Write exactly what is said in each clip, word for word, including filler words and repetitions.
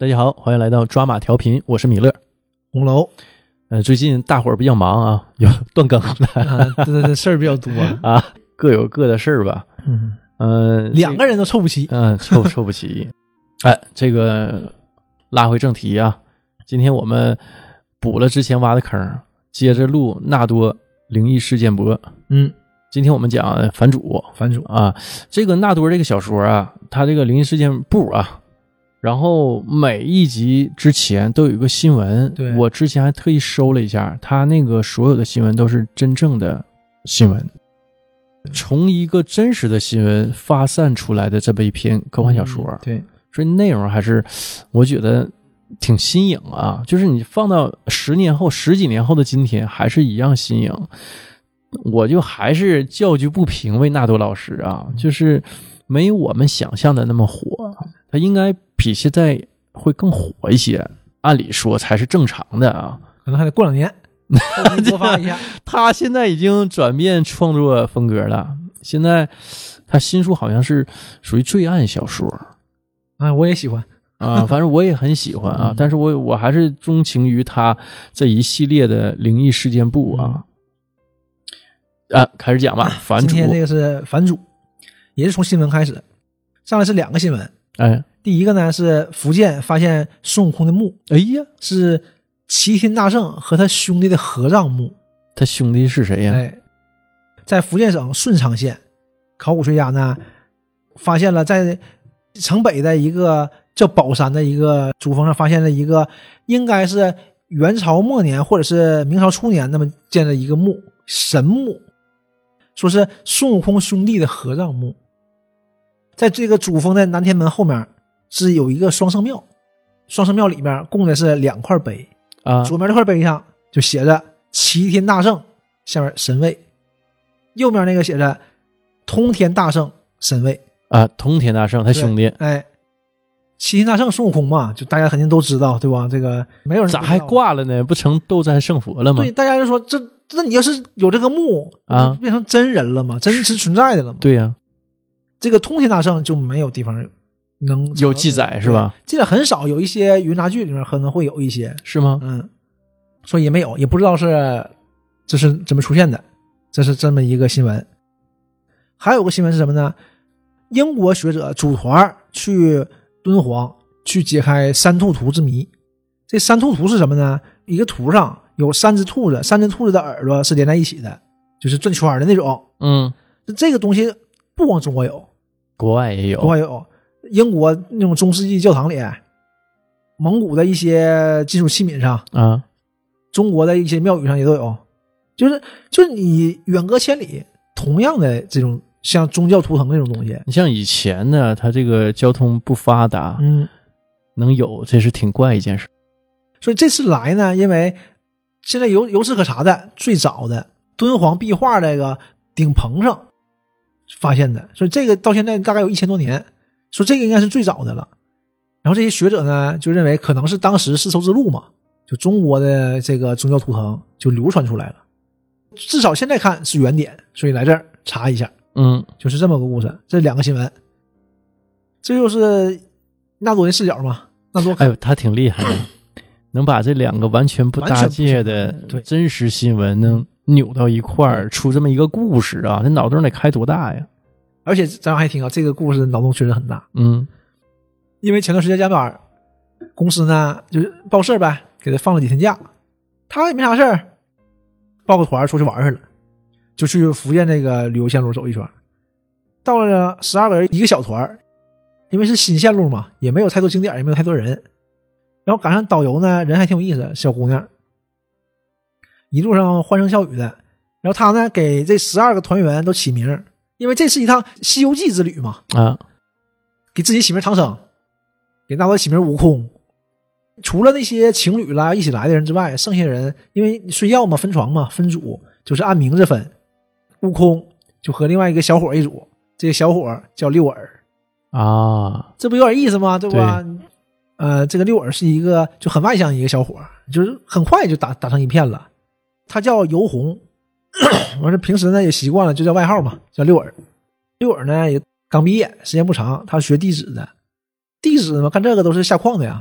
大家好，欢迎来到抓马调频，我是米勒。 红楼， 呃，最近大伙儿比较忙啊，有断更了， 啊，对对对，事儿比较多啊，各有各的事儿吧。 嗯嗯、呃， 两个人都凑不齐， 嗯、呃，凑凑不齐。哎，这个拉回正题啊，今天我们补了之前挖的坑，接着录纳多灵异事件簿。 嗯， 今天我们讲反主， 反主啊，这个纳多这个小说啊，它这个灵异事件簿啊。然后每一集之前都有一个新闻， 对， 我之前还特意搜了一下，他那个所有的新闻都是真正的新闻，从一个真实的新闻发散出来的这么一篇科幻小说， 嗯、对， 所以内容还是我觉得挺新颖啊，就是你放到十年后、十几年后的今天还是一样新颖，我就还是叫句不平为纳多老师啊，就是没有我们想象的那么火，他应该比现在会更火一些，按理说才是正常的啊， 可能还得过两年多发一下。 他现在已经转变创作风格了，现在他新书好像是属于罪案小说啊，我也喜欢啊，反正我也很喜欢啊，但是我我还是钟情于他这一系列的灵异事件簿啊。啊，开始讲吧，反主。 今天这个是反主，也是从新闻开始，上来是两个新闻。 哎， 第一个呢是福建发现孙悟空的墓， 哎呀， 是齐天大圣和他兄弟的合葬墓。 他兄弟是谁呀？ 哎，在福建省顺昌县，考古学家呢发现了在城北的一个叫宝山的一个主峰上发现了一个应该是元朝末年或者是明朝初年那么建的一个墓，神墓，说是孙悟空兄弟的合葬墓。在这个主峰的南天门后面是有一个双圣庙，双圣庙里面供的是两块碑啊， 左面这块碑上就写着齐天大圣，下面神位，右面那个写着通天大圣神位啊，通天大圣他兄弟。 哎，齐天大圣孙悟空嘛，就大家肯定都知道，对吧？这个没有人咋还挂了呢？不成斗战胜佛了吗？ 对，大家就说这这你要是有这个墓啊， 变成真人了吗？真实存在的了吗？ 对呀、啊， 这个通天大圣就没有地方能有记载是吧？ 记载很少，有一些云杂剧里面可能会有一些， 是吗？ 嗯，所以也没有，也不知道是这是怎么出现的，这是这么一个新闻。还有个新闻是什么呢？英国学者组团去敦煌去解开三兔图之谜。这三兔图是什么呢？一个图上有三只兔子，三只兔子的耳朵是连在一起的，就是转圈的那种。 嗯， 这个东西不光中国有， 国外也有， 国外有。英国那种中世纪教堂里，蒙古的一些金属器皿上啊， 中国的一些庙宇上也都有，就是就是你远隔千里，同样的这种像宗教图腾这种东西。 你像以前呢，它这个交通不发达， 嗯， 能有这是挺怪一件事。 所以这次来呢，因为现在有有史可查的最早的敦煌壁画这个顶棚上发现的，所以这个到现在大概有一千多年。说这个应该是最早的了，然后这些学者呢就认为可能是当时丝绸之路嘛，就中国的这个宗教图腾就流传出来了，至少现在看是原点，所以来这儿查一下。 嗯， 就是这么个故事。这两个新闻，这就是纳多的视角嘛。纳多， 哎呦，他挺厉害的，能把这两个完全不搭界的真实新闻能扭到一块儿，出这么一个故事啊，这脑洞得开多大呀！ 而且咱还听啊，这个故事脑洞确实很大。 嗯， 因为前段时间加班，公司呢就是报事呗，给他放了几天假，他也没啥事儿，报个团出去玩去了，就去福建这个旅游线路走一圈。到了十二个人一个小团，因为是新线路嘛，也没有太多景点，也没有太多人。然后赶上导游呢，人还挺有意思，小姑娘，一路上欢声笑语的。然后他呢给这十二个团员都起名。因为这是一趟西游记之旅嘛， 啊， 给自己起名唐僧，给纳多起名悟空。除了那些情侣啦一起来的人之外，剩下人因为睡觉嘛，分床嘛，分组，就是按名字分。悟空就和另外一个小伙一组，这个小伙叫六耳啊， 这不有点意思吗？对吧？对，呃，这个六耳是一个就很外向一个小伙，就是很快就打打成一片了。他叫游红。完了，平时呢也习惯了，就叫外号嘛，叫六耳。六耳呢也刚毕业，时间不长，他学地质的。地质嘛，干这个都是下矿的呀，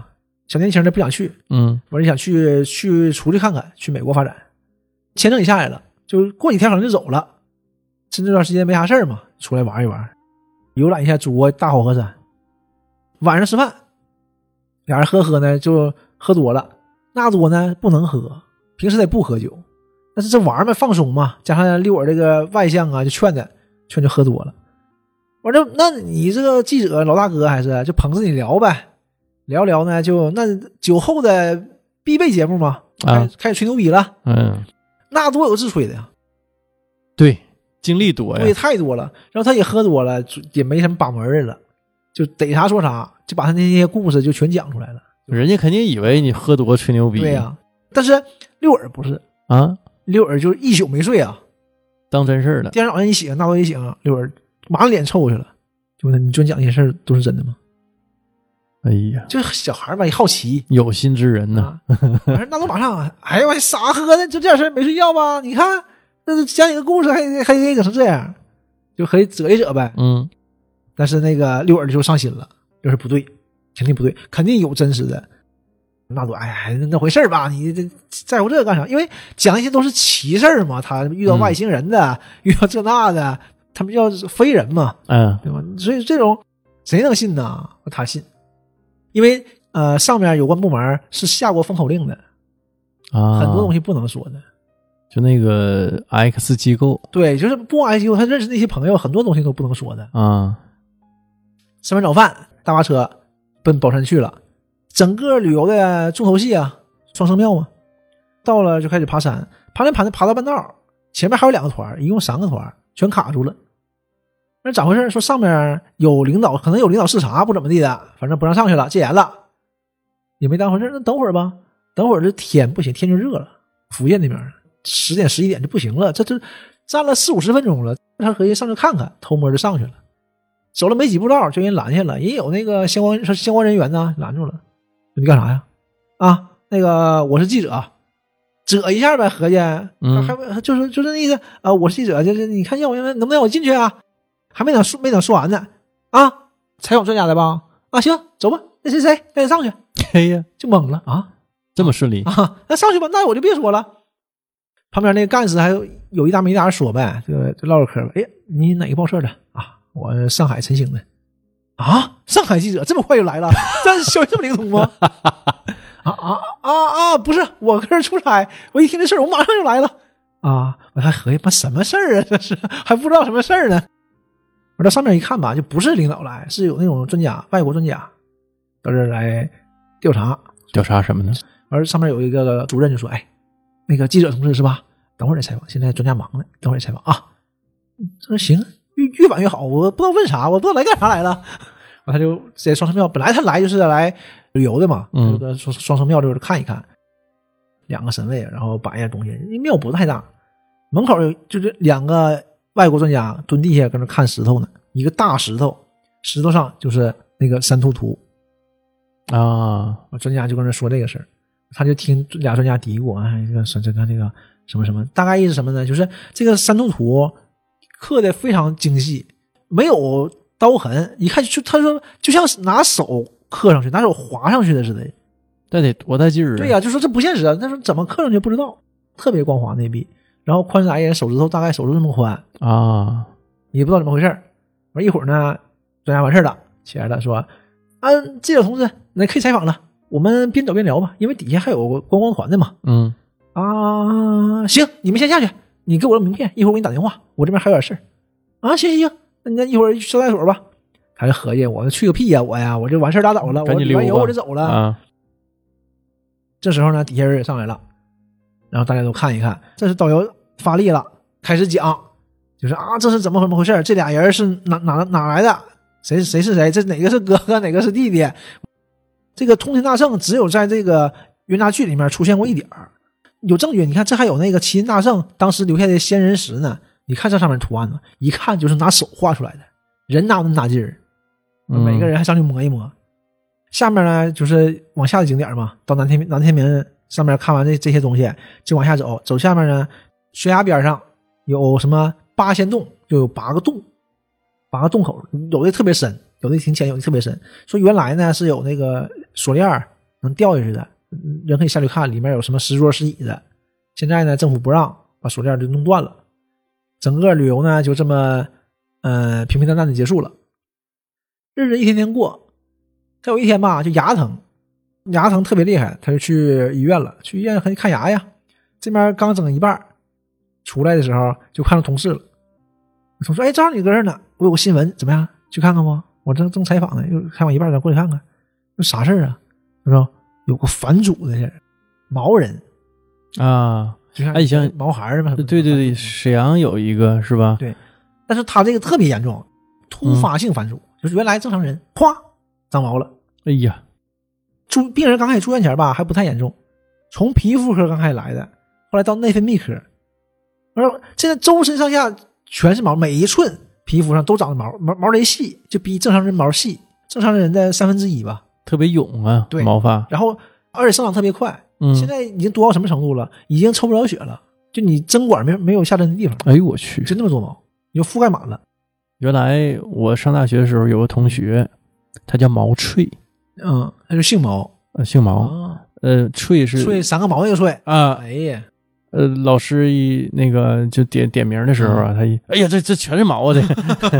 小年轻的不想去， 嗯， 完了想去去出去看看，去美国发展，签证也下来了，就过几天可能就走了。趁这段时间没啥事儿嘛，出来玩一玩，游览一下祖国大好河山。晚上吃饭，俩人喝喝呢，就喝多了。纳多呢不能喝，平时他也不喝酒，但是这玩嘛放松嘛，加上六儿这个外向啊，就劝他，劝就喝多了。完了，那你这个记者老大哥还是就捧着你聊呗，聊聊呢，就那酒后的必备节目嘛， 啊， 开始吹牛逼了。 嗯， 那多有自吹的呀， 对，经历多呀， 对，太多了。然后他也喝多了，也没什么把门的了，就逮啥说啥，就把他那些故事就全讲出来了。 人家肯定以为你喝多吹牛逼。 对呀、啊，但是六儿不是啊， 六儿就一宿没睡啊， 当真事了。 第二天早上一醒，那多一醒，六儿马上脸臭去了，就问他：“你昨天讲那些事儿都是真的吗？” 哎呀， 就是小孩吧，也好奇， 有心之人呢。 啊、那都马上，哎呀，我傻喝的，就这点事儿没睡觉吧？你看，那是讲一个故事，还还得整成这样，就可以折一折呗。 嗯， 但是那个六儿就上心了，就是不对，肯定不对，肯定有真实的。那都哎呀，那回事吧，你这在乎这个干啥？因为讲一些都是奇事儿嘛，他遇到外星人的，嗯、遇到这那的，他们叫非人嘛， 嗯， 对吧？所以这种谁能信呢？他信，因为呃，上面有关部门是下过封口令的啊， 很多东西不能说的。 就那个 X 机构， 对，就是不光 X 机构，他认识那些朋友，很多东西都不能说的啊。 吃完早饭，大巴车奔宝山去了。整个旅游的重头戏啊，双生庙嘛，到了就开始爬山，爬山爬爬到半道，前面还有两个团，一共三个团，全卡住了。那咋回事？说上面有领导，可能有领导视察，不怎么地的，反正不让上去了，戒严了，也没当回事。那等会儿吧，等会儿这天不行，天就热了，福建那边十点十一点就不行了，这这站了四五十分钟了，他合计上去看看，偷摸就上去了，走了没几步道就人拦下了，也有那个相关相关人员呢拦住了。你干啥呀？啊，那个我是记者，折一下呗，合计，嗯，还就是就是那意思啊、呃，我是记者，就是你看要不能不能让我进去啊？还没等说没等说完呢，啊，采访专家的吧？啊，行，走吧，那谁谁赶紧上去。 哎呀， 就懵了啊， 这么顺利啊？那上去吧，那我就别说了。旁边那个干事还有有一搭没一搭说呗，就就唠唠嗑吧。哎，你哪个报社的啊？我上海晨星的。啊！上海记者这么快就来了，这消息这么灵通吗？啊啊啊啊！不是，我跟这出差，我一听这事儿，我马上就来了啊！我还合计，妈什么事儿啊？这是还不知道什么事儿呢。我到上面一看吧，就不是领导来，是有那种专家，外国专家到这儿来调查。 调查什么呢？ 而上面有一个主任就说：“哎，那个记者同志是吧？等会儿再采访，现在专家忙呢，等会儿再采访啊。”这行。越越晚越好，我不知道问啥，我不知道来干啥来了。他就在双生庙，本来他来就是来旅游的嘛，嗯，就双双生庙就是看一看，两个神位，然后摆一下东西。庙不太大，门口就是两个外国专家蹲地下跟那看石头呢，一个大石头，石头上就是那个山兔图啊。 专家就跟那说这个事儿，他就听俩专家嘀咕啊，这个这个这个什么什么，大概意思什么呢？就是这个山兔图刻的非常精细，没有刀痕，一看就他说就像拿手刻上去，拿手划上去的似的。 那得多大劲儿啊！ 对呀、啊，就说这不现实啊！他说怎么刻上去不知道，特别光滑那笔，然后宽窄也手指头大概手指这么宽啊， 也不知道怎么回事。完一会儿呢，专家完事了，起来了说：“啊，记者同志，那可以采访了，我们边走边聊吧，因为底下还有个观光团的嘛。” 嗯啊，行，你们先下去。你给我的名片，一会儿我给你打电话，我这边还有点事儿啊。行行行，那你一会儿去招待所吧。他就合计，我去个屁呀、啊，我呀，我就完事儿拉倒了，我完油我就走了。 啊、 这时候呢，底下人也上来了，然后大家都看一看。这是导游发力了，开始讲，就是啊，这是怎么怎么回事？这俩人是哪哪哪来的？谁谁是谁？这哪个是哥哥，哪个是弟弟？这个通天大圣只有在这个元杂剧里面出现过一点儿。有证据，你看这还有那个麒麟大圣当时留下的仙人石呢，你看这上面图案呢，一看就是拿手画出来的，人哪有那么大劲儿、嗯、每个人还上去摸一摸。下面呢就是往下的景点嘛，到南天南天明上面看完这这些东西就往下走，走下面呢悬崖边上有什么八仙洞，就有八个洞，八个洞口，有的特别深，有的挺浅，有的特别深。说原来呢是有那个锁链能掉下去的，人可以下去看里面有什么石桌石椅子。现在呢，政府不让，把锁链就弄断了，整个旅游呢就这么呃平平淡淡的结束了。日子一天天过，他有一天吧就牙疼，牙疼特别厉害，他就去医院了，去医院看牙呀。这边刚整一半，出来的时候就看到同事了。同事，哎，正好你搁这儿呢，我有个新闻，怎么样？去看看不？我正正采访呢，又采访一半，咱过去看看。那啥事儿啊？他说有个反祖的人，毛人啊， 就像哎，像毛孩儿嘛。 对对对，沈阳有一个是吧？ 对，但是他这个特别严重，突发性反祖，嗯、就是原来正常人，咵长毛了。 哎呀， 住病人刚开始住院前吧还不太严重，从皮肤科刚开始来的，后来到内分泌科，而现在周身上下全是毛，每一寸皮肤上都长着毛，毛毛贼细，就比正常人毛细，正常人的三分之一吧， 特别勇啊， 对， 毛发， 然后而且生长特别快， 嗯， 现在已经多到什么程度了？已经抽不了血了，就你针管没没有下针的地方， 哎呦我去， 就那么多毛，你就覆盖满了。 原来我上大学的时候有个同学，他叫毛翠， 嗯，他就姓毛， 呃，姓毛， 哦、 呃，翠是翠三个毛那个翠啊， 哎呀。 呃，老师一那个就点点名的时候啊，嗯、他一哎呀，这这全是毛的，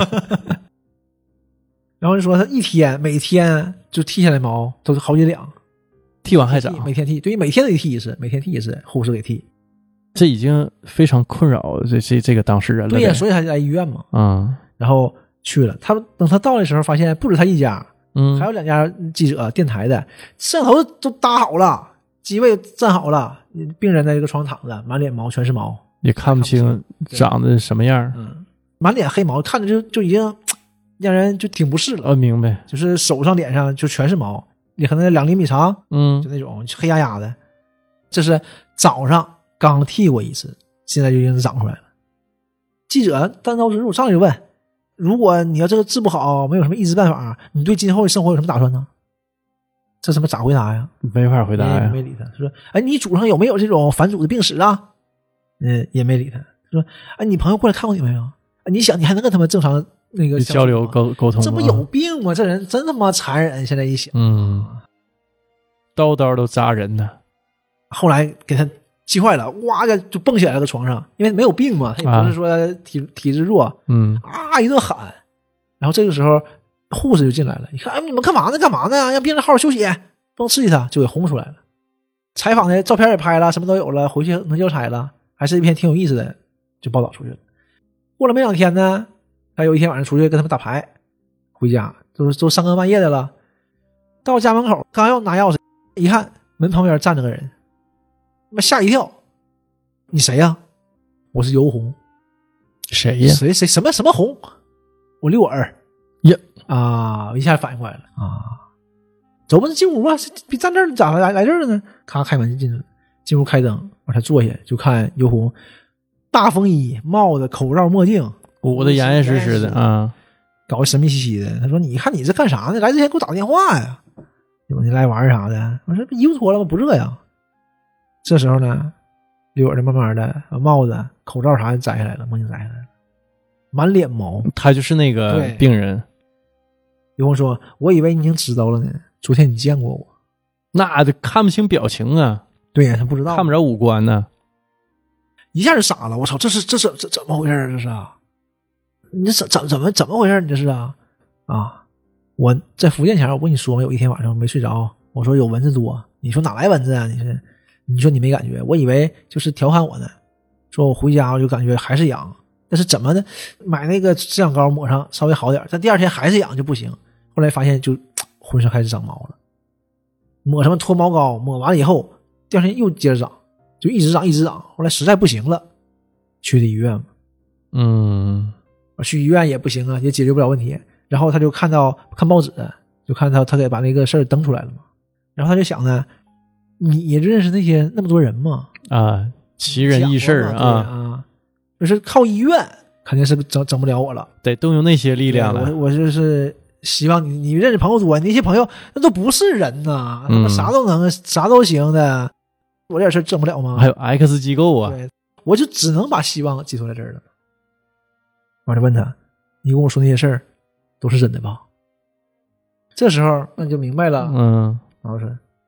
然后就说他一天每天就剃下来毛都是好几两， 剃完还长， 每天剃，对，每天得剃一次，每天剃一次，护士给剃， 这已经非常困扰这这这个当事人了。 对呀，所以他就来医院嘛， 嗯， 然后去了，他等他到的时候，发现不止他一家， 嗯， 还有两家记者、电台的摄像头都搭好了。机位站好了，病人在这个床躺着，满脸毛，全是毛， 也看不清长得什么样。 嗯，满脸黑毛，看着就就已经让人就挺不适了。 哦，明白， 就是手上、脸上就全是毛，也可能两厘米长， 嗯， 就那种黑压压的。这是早上刚剃过一次，现在就已经长出来了。记者单刀直入，上来就问：如果你要这个治不好，没有什么医治办法，你对今后的生活有什么打算呢？这他妈咋回答呀？ 没法回答呀！ 没理他。他说：“哎，你祖上有没有这种反祖的病史啊？”嗯，也没理他。他说：“哎，你朋友过来看过你没有？你想你还能跟他们正常那个交流沟沟通？ 这不有病吗？这人真他妈残忍！现在一想， 嗯，刀刀都扎人呢。 后来给他气坏了，哇的就蹦起来了个床上，因为没有病嘛，他也不是说体、啊、体质弱， 嗯啊一顿喊。然后这个时候。”护士就进来了，你看，哎，你们干嘛呢？干嘛呢？让病人好好休息，不能刺激他，就给轰出来了。采访的照片也拍了，什么都有了，回去能交差了，还是一篇挺有意思的，就报道出去了。过了没两天呢，他有一天晚上出去跟他们打牌，回家都都三更半夜的了。到家门口刚要拿钥匙，一看门旁边站着个人，妈吓一跳，你谁呀？我是尤红。 谁呀？ 谁谁什么什么红？我六儿。 呀啊！一下反应过来了啊！走吧，进屋吧。别站这儿，咋来来这儿了呢？咔，开门进进屋，开灯，往下坐下，就看尤红，大风衣、帽子、口罩、墨镜， 捂得严严实实的啊， 搞得神秘兮兮的。他说：“你看你这干啥呢？来之前给我打个电话呀！你来玩啥的？”我说：“衣服脱了吗？不热呀。”这时候呢，溜儿的慢慢的，帽子、口罩啥的摘下来了，墨镜摘下来了，满脸毛。 他就是那个病人。 尤红说：“我以为你已经知道了呢，昨天你见过我。” 那看不清表情啊。 对呀，他不知道， 看不着五官呢。 一下就傻了，我操，这是这是这怎么回事？这是啊，你这怎怎怎么怎么回事？你这是啊啊！我在福建前，我跟你说，有一天晚上没睡着，我说有蚊子多，你说哪来蚊子啊？你是你说你没感觉？我以为就是调侃我呢，说我回家我就感觉还是痒，但是怎么的，买那个止痒膏抹上稍微好点，但第二天还是痒就不行。后来发现就浑身开始长毛了，抹什么脱毛膏，抹完了以后，第二天又接着长，就一直长一直长。后来实在不行了，去的医院嘛， 嗯， 去医院也不行啊，也解决不了问题。然后他就看到看报纸，就看到他给把那个事儿登出来了嘛。然后他就想呢，你也认识那些那么多人吗？ 啊，奇人异事啊啊，就是靠医院肯定是整整不了我了， 得动用那些力量了。 我我就是希望你你认识朋友多，你那些朋友那都不是人呐，他们啥都能、嗯、啥都行的，我这点事整不了吗？ 还有 X 机构啊， 对，我就只能把希望寄托在这儿了。我就问他，你跟我说那些事儿。”都是真的吧？这时候那你就明白了。 嗯， 然后说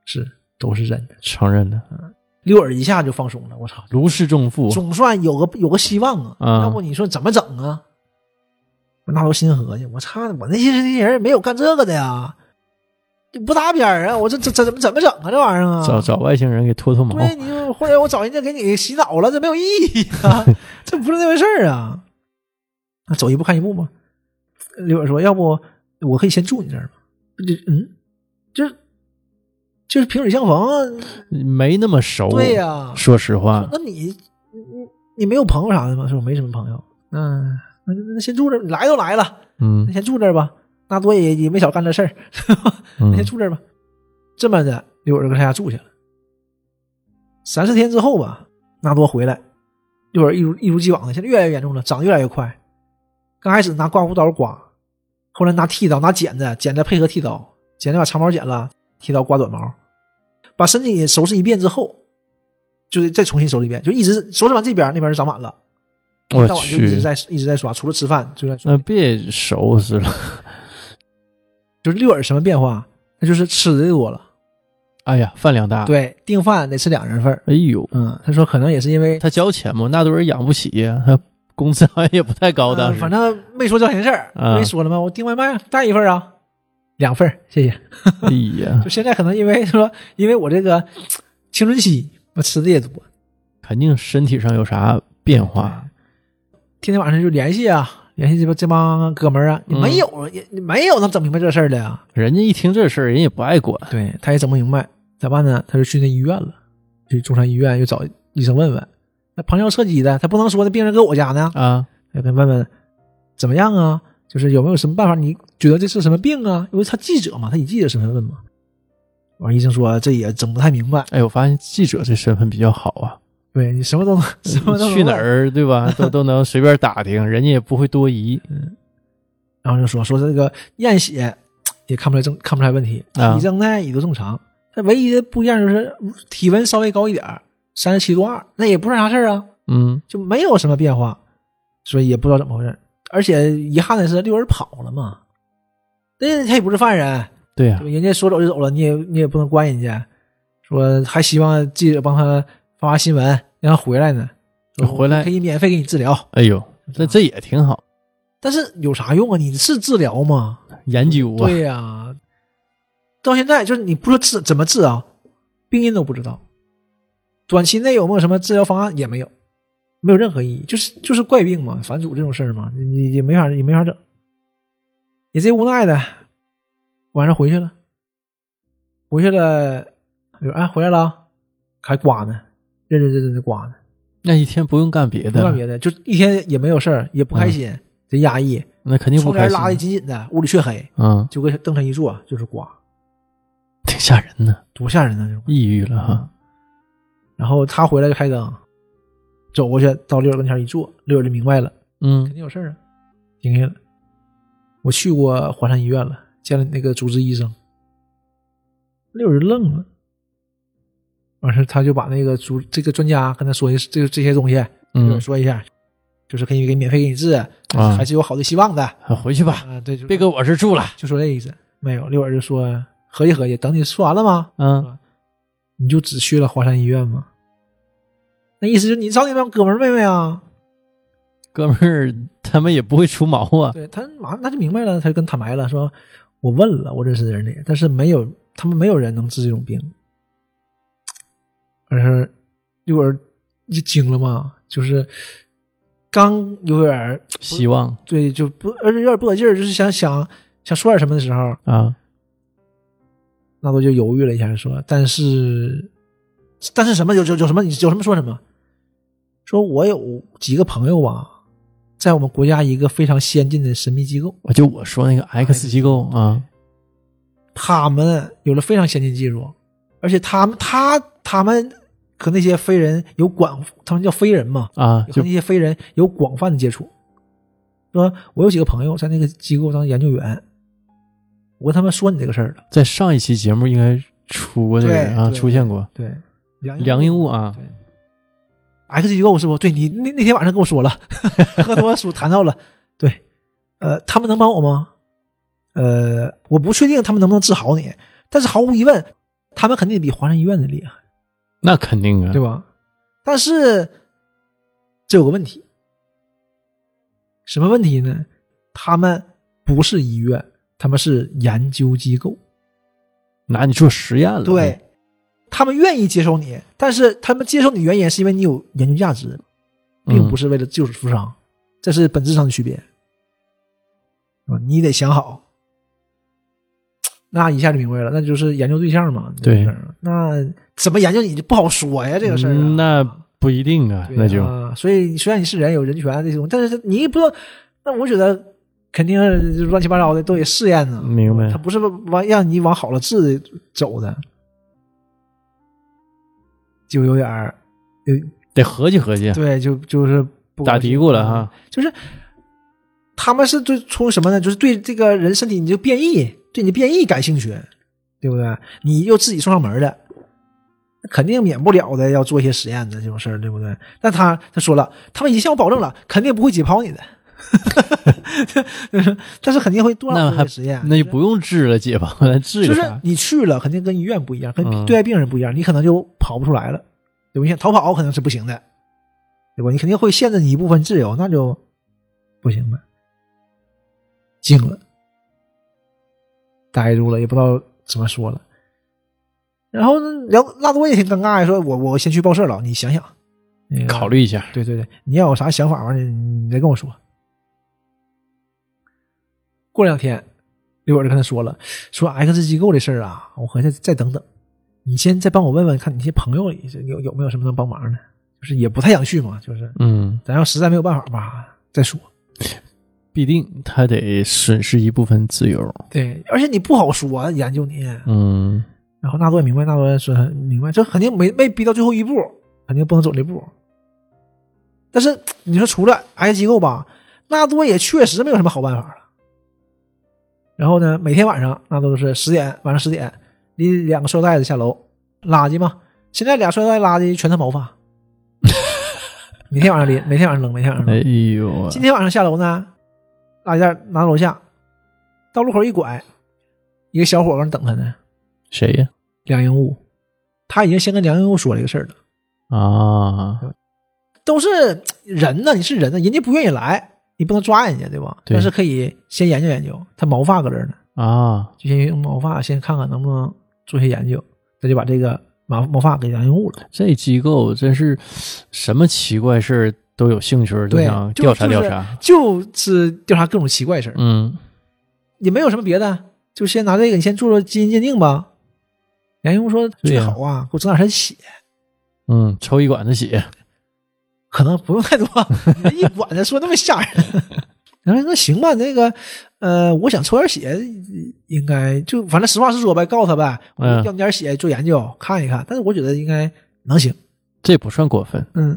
是都是真的。 承认的。 六耳一下就放松了，我操， 如释重负， 总算有个有个希望啊！ 嗯、 要不你说怎么整啊？那都心合计，我操，我那些那些人没有干这个的呀，不搭边啊！我这这这怎么怎么整啊？这玩意儿啊， 找找外星人给脱脱毛。 对，你就或者我找人家给你洗脑了，这没有意义啊，这不是那回事儿啊。走一步看一步嘛。刘尔说，要不我可以先住你这儿吗？就嗯，就是就是萍水相逢啊， 没那么熟。 对呀、啊， 说实话， 那你你你没有朋友啥的吗？说我没什么朋友，嗯，那那先住这儿，来都来了， 嗯， 那先住这儿吧。纳多也也没少干这事儿，那先住这儿吧。嗯、这么的，刘尔搁他家住下了。三四天之后吧，纳多回来，刘尔一如一如既往的，现在越来越严重了，长得越来越快。刚开始拿刮胡刀刮，后来拿剃刀、拿剪子，剪子配合剃刀，剪子把长毛剪了，剃刀刮短毛。把身体收拾一遍之后，就是再重新收拾一遍，就一直收拾完这边，那边就长满了。 我到晚就一直在一直在刷，除了吃饭就在刷。 那别收拾了。 就是六耳什么变化？那就是吃的多了。 哎呀，饭量大。 对，订饭得吃两人份。 哎呦， 嗯，他说可能也是因为他交钱嘛，那多人养不起呀，他工资好像也不太高当时、 嗯、反正没说交钱事儿， 啊、 没说了吗？我订外卖带一份啊，两份，谢谢。 哎呀， 就现在可能因为说，因为我这个青春期，我吃的也多， 肯定身体上有啥变化。 天天晚上就联系啊，联系这这帮哥们儿啊，你没有，也、嗯、没有能整明白这事儿的呀。 人家一听这事儿，人也不爱管。 对，他也整不明白，咋办呢？他就去那医院了，去中山医院又找医生问问。那旁敲侧击的，他不能说那病人搁我家呢啊， 要跟问问怎么样啊？就是有没有什么办法？你觉得这是什么病啊？因为他记者嘛，他以记者身份问嘛。完，医生说这也整不太明白。 哎，我发现记者这身份比较好啊。 对你什么都什么都去哪儿对吧？都都能随便打听，人家也不会多疑。 嗯，然后就说说这个验血也看不出来正看不出来问题， 啊、 体征呢也都正常。他唯一的不一样就是体温稍微高一点，三十七度二，那也不是啥事儿啊。 嗯， 就没有什么变化，所以也不知道怎么回事。而且遗憾的是，六人跑了嘛，那他也不是犯人。 对呀、啊， 人家说走就走了，你也你也不能关人家。说还希望记者帮他发发新闻，让他回来呢， 回来可以免费给你治疗。 哎呦，这这也挺好。 但是有啥用啊？你是治疗吗？ 研究啊。 对呀、啊，到现在就是你不说治怎么治啊，病因都不知道。短期内有没有什么治疗方案也没有，没有任何意义，就是就是怪病嘛，反祖这种事儿嘛，你也没法也没法整，也贼无奈的。晚上回去了，回去了，哎，回来了，还刮呢，认认真真的刮呢。 那一天不用干别的， 不干别的，就一天也没有事儿，也不开心，嗯、贼压抑。 那肯定不开心， 拉的紧紧的，屋里黢黑， 嗯， 就跟灯上一坐就是刮， 挺吓人的， 多吓人呢， 抑郁了哈。 然后他回来就开灯，走过去到六儿跟前一坐，六儿就明白了， 嗯， 肯定有事儿啊，停下了。我去过华山医院了，见了那个主治医生。六儿愣了，完事他就把那个主这个专家跟他说这个这些东西， 嗯， 说一下，就是可以给免费给你治， 啊、 还是有好的希望的。 回去吧， 啊，对， 别搁我这住了， 就说这意思。没有，六儿就说合计合计，等你说完了吗？ 嗯， 你就只去了华山医院吗？那意思就是你找你帮哥们儿妹妹啊， 哥们儿他们也不会出毛啊。 对，他马上他就明白了，他就跟坦白了，说我问了我认识的人里，但是没有，他们没有人能治这种病。而是六儿就惊了嘛，就是刚有点希望， 对，就不而且有点不得劲儿，就是想想想说点什么的时候啊， 那我就犹豫了一下，说但是但是什么有有有什么有什么说什么，说我有几个朋友啊，在我们国家一个非常先进的神秘机构， 就我说那个 X 机构啊， 他们有了非常先进技术，而且他们他他们和那些非人有广，他们叫非人嘛啊， 和那些非人有广泛的接触。说我有几个朋友在那个机构当研究员，我跟他们说你这个事儿了， 在上一期节目应该出过这个人啊，出现过。 对， 梁英物啊， 对 ，X 机构是不？对，你那那天晚上跟我说了，和多书谈到了，对，呃，他们能帮我吗？呃，我不确定他们能不能治好你，但是毫无疑问， 他们肯定比华山医院的厉害， 那肯定啊， 对吧？但是这有个问题，什么问题呢？他们不是医院，他们是研究机构， 拿你做实验了。 对，他们愿意接受你，但是他们接受你原因是因为你有研究价值，并不是为了救死扶伤，嗯、这是本质上的区别。你得想好，那一下就明白了，那就是研究对象嘛。 对， 那怎么研究你就不好说呀，这个事儿、啊嗯。那不一定啊，那就所以虽然你是人有人权这种，但是你也不知道。那我觉得肯定乱七八糟的都得试验呢。 明白？ 他不是往让你往好了治走的，就有点儿得合计合计。 对，就就是不打嘀咕了哈。 就是他们是对从什么呢？就是对这个人身体你就变异，对你的变异感兴趣，对不对？你又自己送上门的，肯定免不了的要做一些实验的这种事儿，对不对？但他他说了，他们已经向我保证了，肯定不会解剖你的。但是肯定会多少做实验， 那就不用治了，解剖了，治就是你去了，肯定跟医院不一样，跟对待病人不一样， 嗯、 你可能就跑不出来了，对不对？逃跑可能是不行的，对吧？你肯定会限制你一部分自由，那就不行了。惊了，呆住了，也不知道怎么说了。然后聊拉多也挺尴尬呀，说我我先去报社了，你想想，那个、 考虑一下。 对对对，你要有啥想法吧，你你再跟我说。过两天，刘伟就跟他说了，说 X 机构的事儿啊，我回去再等等，你先再帮我问问，看你那些朋友里有有没有什么能帮忙的，就是也不太想去嘛，就是嗯， 咱要实在没有办法吧，再说。 必定他得损失一部分自由， 对，而且你不好说研究你， 嗯。 然后纳多也明白，纳多说明白，这肯定没没逼到最后一步，肯定不能走这步。但是你说除了 X 机构吧，纳多也确实没有什么好办法了。然后呢，每天晚上那都是十点，晚上十点，拎两个塑料袋子下楼，垃圾嘛。现在俩塑料袋垃圾全他毛发，每天晚上拎，每天晚上扔，每天晚上扔。 哎呦、啊！ 今天晚上下楼呢，垃圾袋拿楼下，到路口一拐，一个小伙搁那等他呢。 谁呀？ 梁英武，他已经先跟梁英武说这个事儿了啊。 都是人呢，你是人呢，人家不愿意来。你不能抓人家，对吧？ 对， 但是可以先研究研究，他毛发搁这儿呢啊， 就先用毛发先看看能不能做些研究，他就把这个毛毛发给梁英武了。 这机构真是什么奇怪事儿都有兴趣，都想调查调查， 就 是, 就是调查各种奇怪事儿。 嗯， 也没有什么别的，就先拿这个，你先做做基因鉴定吧。梁英武说最好啊，给我整点血， 嗯，抽一管子血。 可能不用太多，一管子说那么吓人。然后那行吧，那个呃，我想抽点血，应该就反正实话实说呗，告诉他呗，我要你点血做研究看一看。但是我觉得应该能行， 这不算过分。 嗯，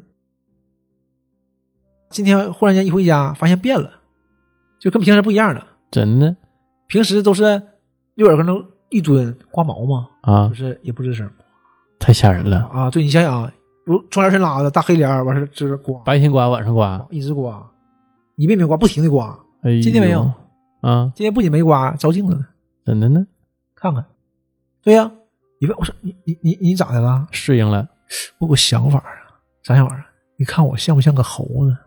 今天忽然间一回家，发现变了，就跟平时不一样了。 真的， 平时都是六耳可能一蹲刮毛嘛， 啊， 就是也不吱声， 太吓人了啊！对，你想想。如窗帘身拉的大黑帘完事就是刮， 白天刮晚上刮， 一直刮，一遍遍刮，不停的刮。 哎， 今天没有啊， 今天不仅没刮，照镜子呢。 真的呢？ 看看，对呀、啊，你问我说你你你你咋的了？ 适应了？ 我有个想法啊，啥想法啊？你看我像不像个猴子？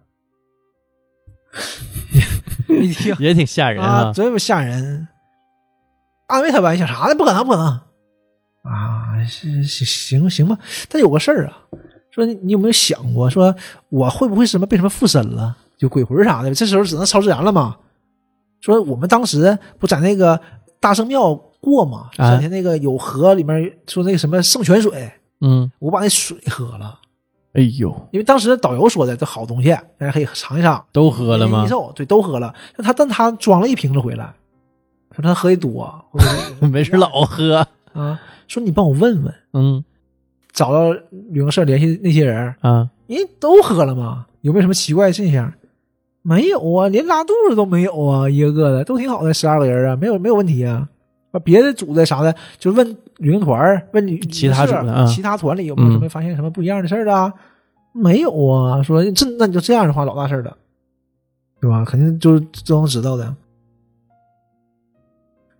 你听也挺吓人啊， 这么吓人。安慰他吧，你想啥呢？不可能，不可能啊！是行行吧，但有个事儿啊。说你你有没有想过，说我会不会什么被什么附身了，就鬼魂啥的？这时候只能超自然了嘛。说我们当时不在那个大圣庙过嘛，之前那个有河里面说那个什么圣泉水， 嗯， 我把那水喝了。 哎呦， 因为当时导游说的这好东西，大家可以尝一尝。 都喝了吗？ 对，都喝了。但他但他装了一瓶子回来，说他喝的多， 没事老喝啊。说你帮我问问， 嗯。 找到旅行社联系那些人啊， 人都喝了吗？有没有什么奇怪现象？没有啊，连拉肚子都没有啊，一个个的都挺好的，十二个人啊，没有没有问题啊。别的组的啥的，就问旅行团，问旅其他组的、啊， 其他团里有没有什么发现什么不一样的事儿啊、嗯？没有啊，说这那你就这样的话，老大事了，对吧？肯定就都能知道的。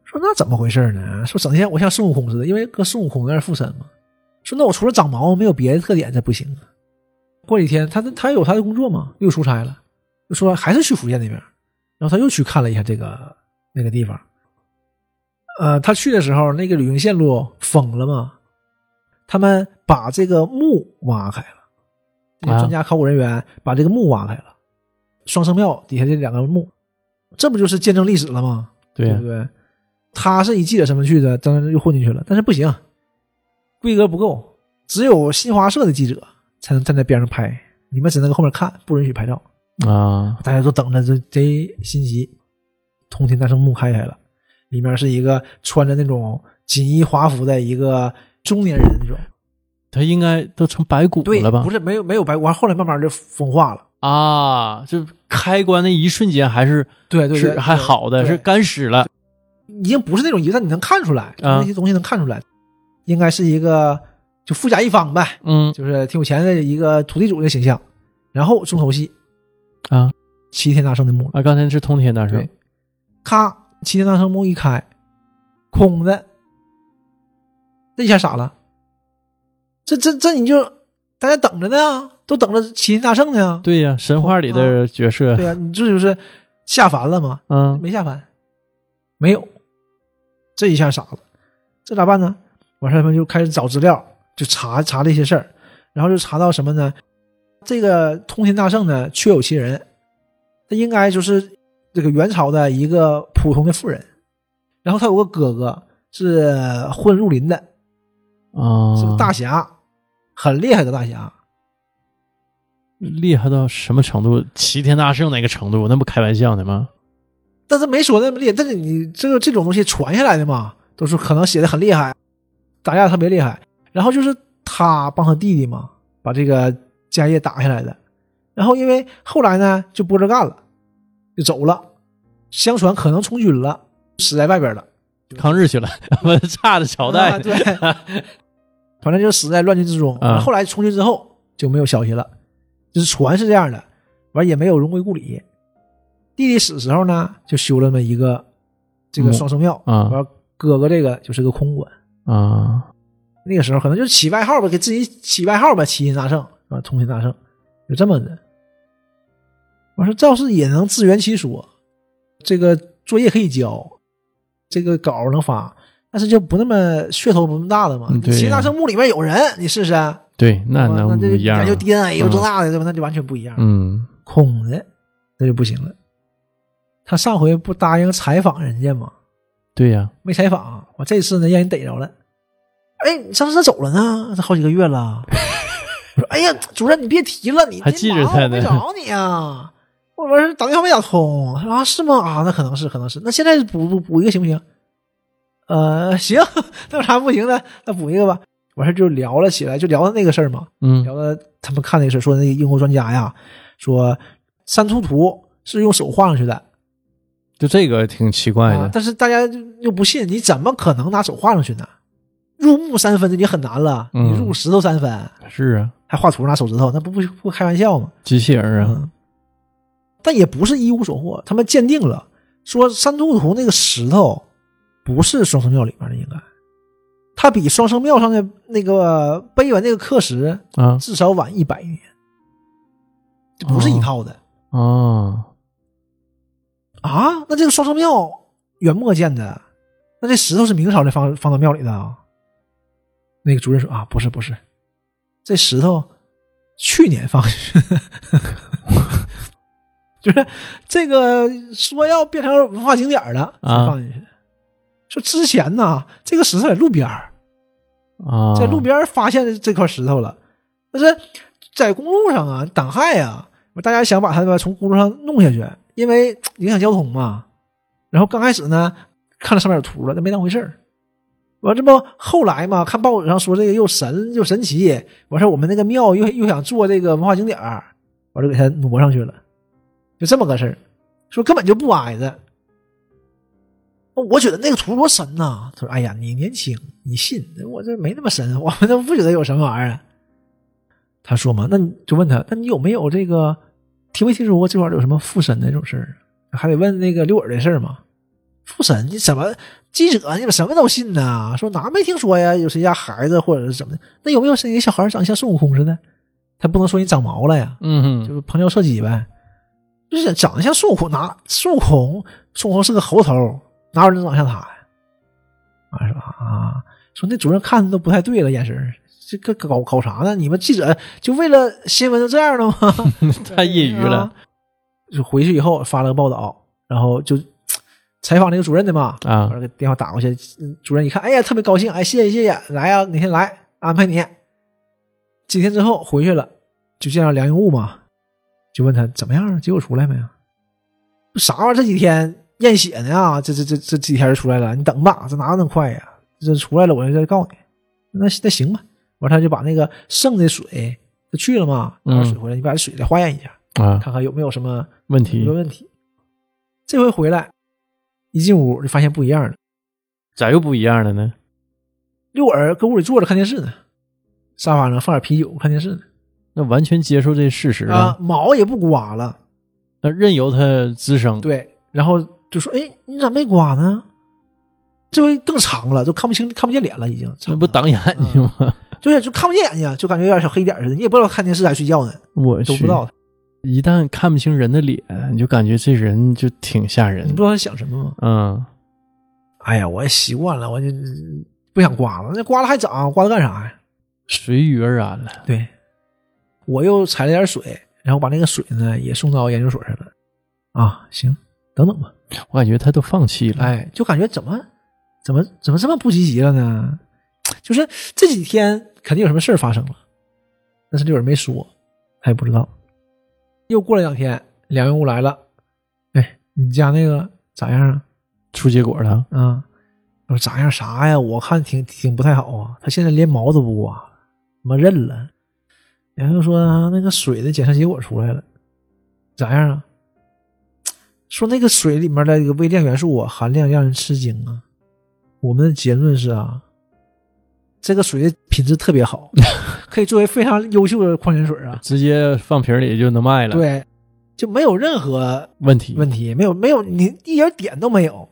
说那怎么回事呢？说整天我像孙悟空似的，因为搁孙悟空那儿附身嘛。说那我除了长毛没有别的特点，这不行啊。过几天他他有他的工作嘛，又出差了，就说还是去福建那边，然后他又去看了一下这个那个地方。呃，他去的时候那个旅行线路封了嘛，他们把这个墓挖开了，那个专家考古人员把这个墓挖开了，双生庙底下这两个墓，这不就是见证历史了吗？ 对、啊、 对不对？他是以记者身份去的，当然就混进去了，但是不行，规格不够，只有新华社的记者才能站在边上拍，你们只能搁后面看，不允许拍照啊！ 大家都等着这贼心急。通天大圣墓开开了，里面是一个穿着那种锦衣华服的一个中年人那种， 他应该都成白骨了吧？ 对，不是没有没有白骨，后来慢慢就风化了啊！就开棺的一瞬间还是对对对是还好的，是干尸了， 已经不是那种遗，但你能看出来， 啊、 那些东西能看出来，应该是一个就富甲一方呗， 嗯， 就是挺有钱的一个土地主的形象。然后重头戏啊， 齐天大圣的墓啊，刚才是通天大圣， 咔，齐天大圣墓一开，空的，这一下傻了，这这这你就大家等着呢，都等着齐天大圣呢。 对呀、啊，神话里的角色。 啊对呀、啊，你这就是下凡了吗？ 嗯， 没下凡，没有，这一下傻了，这咋办呢？完事他们就开始找资料，就查查这些事儿，然后就查到什么呢？这个通天大圣呢，确有其人，他应该就是这个元朝的一个普通的妇人，然后他有个哥哥是混入林的， 啊、 是个大侠，很厉害的大侠。 厉害到什么程度？齐天大圣那个程度，那不开玩笑的吗？ 但是没说那么厉害，但是你这个这种东西传下来的嘛，都是可能写的很厉害，打架特别厉害。然后就是他帮他弟弟嘛，把这个家业打下来的。然后因为后来呢就不这干了，就走了，相传可能从军了，死在外边了， 抗日去了，差的朝代、 啊、对，反正就死在乱军之中、啊、后来从军之后就没有消息了，就是传是这样的，完也没有荣归故里。弟弟死时候呢就修了那么一个这个双生庙、 嗯、啊， 完哥哥这个就是个空馆啊。 那个时候可能就起外号吧，给自己起外号吧，齐天大圣啊，通天大圣，就这么的。我说赵氏也能自圆其说，这个作业可以交，这个稿能发，但是就不那么噱头不那么大的嘛。 嗯、 齐天大圣墓里面有人，你试试。 对，那那不一样。 研究 D N A 又这那的，对吧？那就完全不一样。 嗯， 空的那就不行了。他上回不答应采访人家吗？ 对呀、啊， 没采访。我这次呢让人逮着了。哎，你上次咋走了呢？这好几个月了。我说，哎呀，主任你别提了，你还记着他呢， 没找你啊。我说打电话没打通啊？是吗？啊，那可能是，可能是。那现在补补补一个行不行？呃，行，那有啥不行的？那补一个吧。完事就聊了起来，就聊到那个事儿嘛。 嗯， 聊到他们看那个事儿，说那个英国专家呀，说三突图是用手画上去的， 就这个挺奇怪的。 啊、但是大家又不信，你怎么可能拿手画上去呢？入木三分已经很难了， 嗯、 你入石头三分， 是啊， 还画图拿手指头，那不不不开玩笑吗？ 机器人啊、 嗯！但也不是一无所获，他们鉴定了，说三突图那个石头不是双生庙里面的，应该它比双生庙上的那个碑文那个刻石啊至少晚一百年，就不是一套的哦啊！那这个双生庙元末建的，那这石头是明朝的放放到庙里的啊？那个主任说啊，不是不是，这石头去年放去的，就是这个说要变成文化景点了才放进去的。啊、说之前呢，这个石头在路边啊， 在路边发现这块石头了，但是在公路上啊，挡害啊，大家想把它从公路上弄下去，因为影响交通嘛。然后刚开始呢，看了上面有图了，那没当回事儿。完这不后来嘛，看报纸上说这个又神又神奇，完事我们那个庙又又想做这个文化景点，完就给它挪上去了，就这么个事儿。说根本就不挨着。我觉得那个图多神呐！他说：“哎呀，你年轻，你信？我这没那么神，我们都不觉得有什么玩意儿。”他说嘛，那你就问他，那你有没有这个听没听说过这块有什么附身的这种事儿？还得问那个六耳的事儿嘛。 附身？你怎么记者你怎么什么都信呢？说哪没听说呀？有谁家孩子或者是怎么的？那有没有谁家小孩长得像孙悟空似的？他不能说你长毛了呀， 嗯哼， 就是旁敲侧击呗。就是长得像孙悟空，哪孙悟空？孙悟空是个猴头，哪有人长得像他呀？啊说啊，说那主任看的都不太对了，眼神这个搞搞啥呢？你们记者就为了新闻就这样的吗？ 太业余了、 啊。就回去以后发了个报道，然后就采访那个主任的嘛， 啊， 把这个电话打过去，主任一看，哎呀，特别高兴，哎，谢谢谢谢，来呀、啊，哪天来安排你。几天之后回去了，就见到梁永物嘛，就问他怎么样，结果出来没有？啥玩意儿？这几天验血呢啊，这这这这几天就出来了，你等吧，这哪有那么快呀？这出来了，我就再告诉你。那那行吧，完他就把那个剩的水他去了嘛，拿水回来，你把这水再化验一下。啊，看看有没有什么问题？ 有问题。这回回来，一进屋就发现不一样了。 咋又不一样了呢？ 六耳搁屋里坐着看电视呢，沙发上放点啤酒看电视呢。 那完全接受这事实了啊，毛也不刮了， 那任由它滋生。 对，然后就说：“哎，你咋没刮呢？”这回更长了，都看不清看不见脸了，已经。 那不挡眼睛吗？ 啊、就是就看不见眼睛，就感觉有点小黑点似的。你也不知道看电视还睡觉呢， 我都不知道。 一旦看不清人的脸，你就感觉这人就挺吓人。 你不知道他想什么吗？ 嗯， 哎呀，我也习惯了，我就不想刮了。那刮了还长，刮了干啥呀？ 随遇而安了。 对，我又采了点水，然后把那个水呢也送到研究所去了。啊，行，等等吧。 我感觉他都放弃了。 哎，就感觉怎么怎么怎么这么不积极了呢？就是这几天肯定有什么事发生了，但是这有人没说，他也不知道。又过了两天，梁永物来了，哎，你家那个咋样啊？ 出结果了？ 嗯，我说咋样啥呀？我看挺挺不太好啊。他现在连毛都不刮，他妈认了。然后说那个水的检测结果出来了，咋样啊？说那个水里面的一个微量元素啊，含量让人吃惊啊。我们的结论是啊，这个水的品质特别好。可以作为非常优秀的矿泉水啊， 直接放瓶里就能卖了。 对，就没有任何问题， 问题没有没有，你一点点都没有。